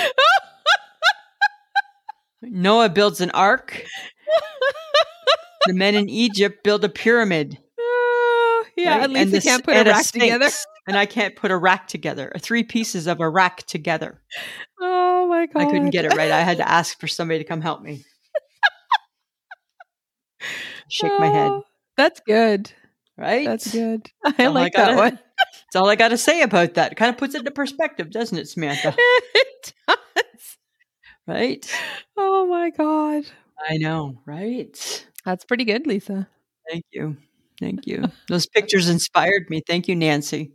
Noah builds an ark. The men in Egypt build a pyramid. Uh, yeah, right? At least and they the, can't put a rack a together. And I can't put a rack together. Three pieces of a rack together. Oh my God. I couldn't get it right. I had to ask for somebody to come help me. Shake oh, my head. That's good. Right? That's good. I like I gotta, that one. That's all I got to say about that. It kind of puts it into perspective, doesn't it, Samantha? It does. Right? Oh my God. I know, right? That's pretty good, Lisa. Thank you. Thank you. Those pictures inspired me. Thank you, Nancy.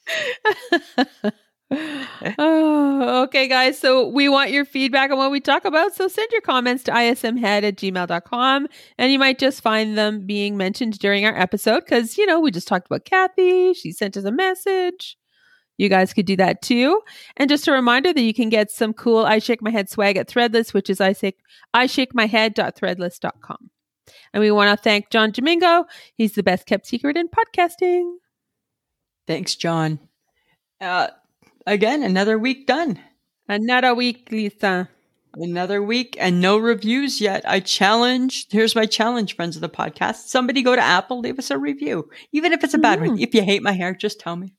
Oh, okay, guys. So we want your feedback on what we talk about. So send your comments to ismhead at gmail dot com. And you might just find them being mentioned during our episode because, you know, we just talked about Kathy. She sent us a message. You guys could do that too. And just a reminder that you can get some cool I Shake My Head swag at Threadless, which is I shake, I shake my head dot threadless dot com. And we want to thank John Domingo. He's the best kept secret in podcasting. Thanks, John. Uh, Again, another week done. Another week, Lisa. Another week and no reviews yet. I challenge. Here's my challenge, friends of the podcast. Somebody go to Apple, leave us a review. Even if it's a bad mm. one. If you hate my hair, just tell me.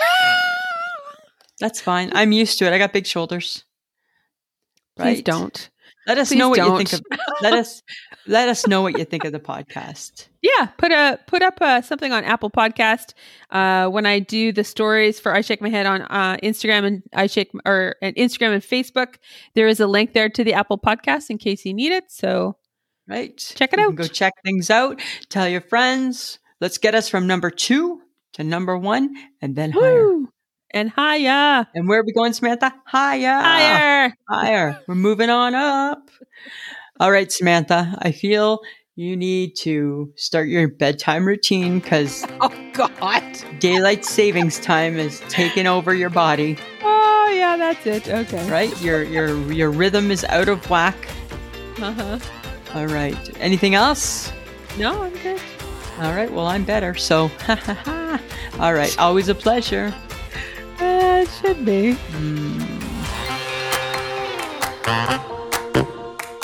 That's fine. I'm used to it. I got big shoulders. Right? Please don't. Let us Please know what don't. you think of let us let us know what you think of the podcast. Yeah, put a put up uh, something on Apple Podcast. Uh, when I do the stories for I Shake My Head on uh, Instagram and I Shake or and Instagram and Facebook, there is a link there to the Apple Podcast in case you need it. So, right, check it you out. Can go check things out. Tell your friends. Let's get us from number two to number one, and then Woo! higher. And higher. And where are we going, Samantha? Higher. Higher. Higher. We're moving on up. All right, Samantha. I feel you need to start your bedtime routine because oh God, daylight savings time is taking over your body. Oh yeah, that's it. Okay. Right? Your your your rhythm is out of whack. Uh-huh. All right. Anything else? No, I'm good. All right. Well, I'm better. So, ha ha ha. All right. Always a pleasure. Uh, it should be. Mm.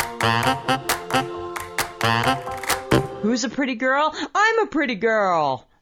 Who's a pretty girl? I'm a pretty girl.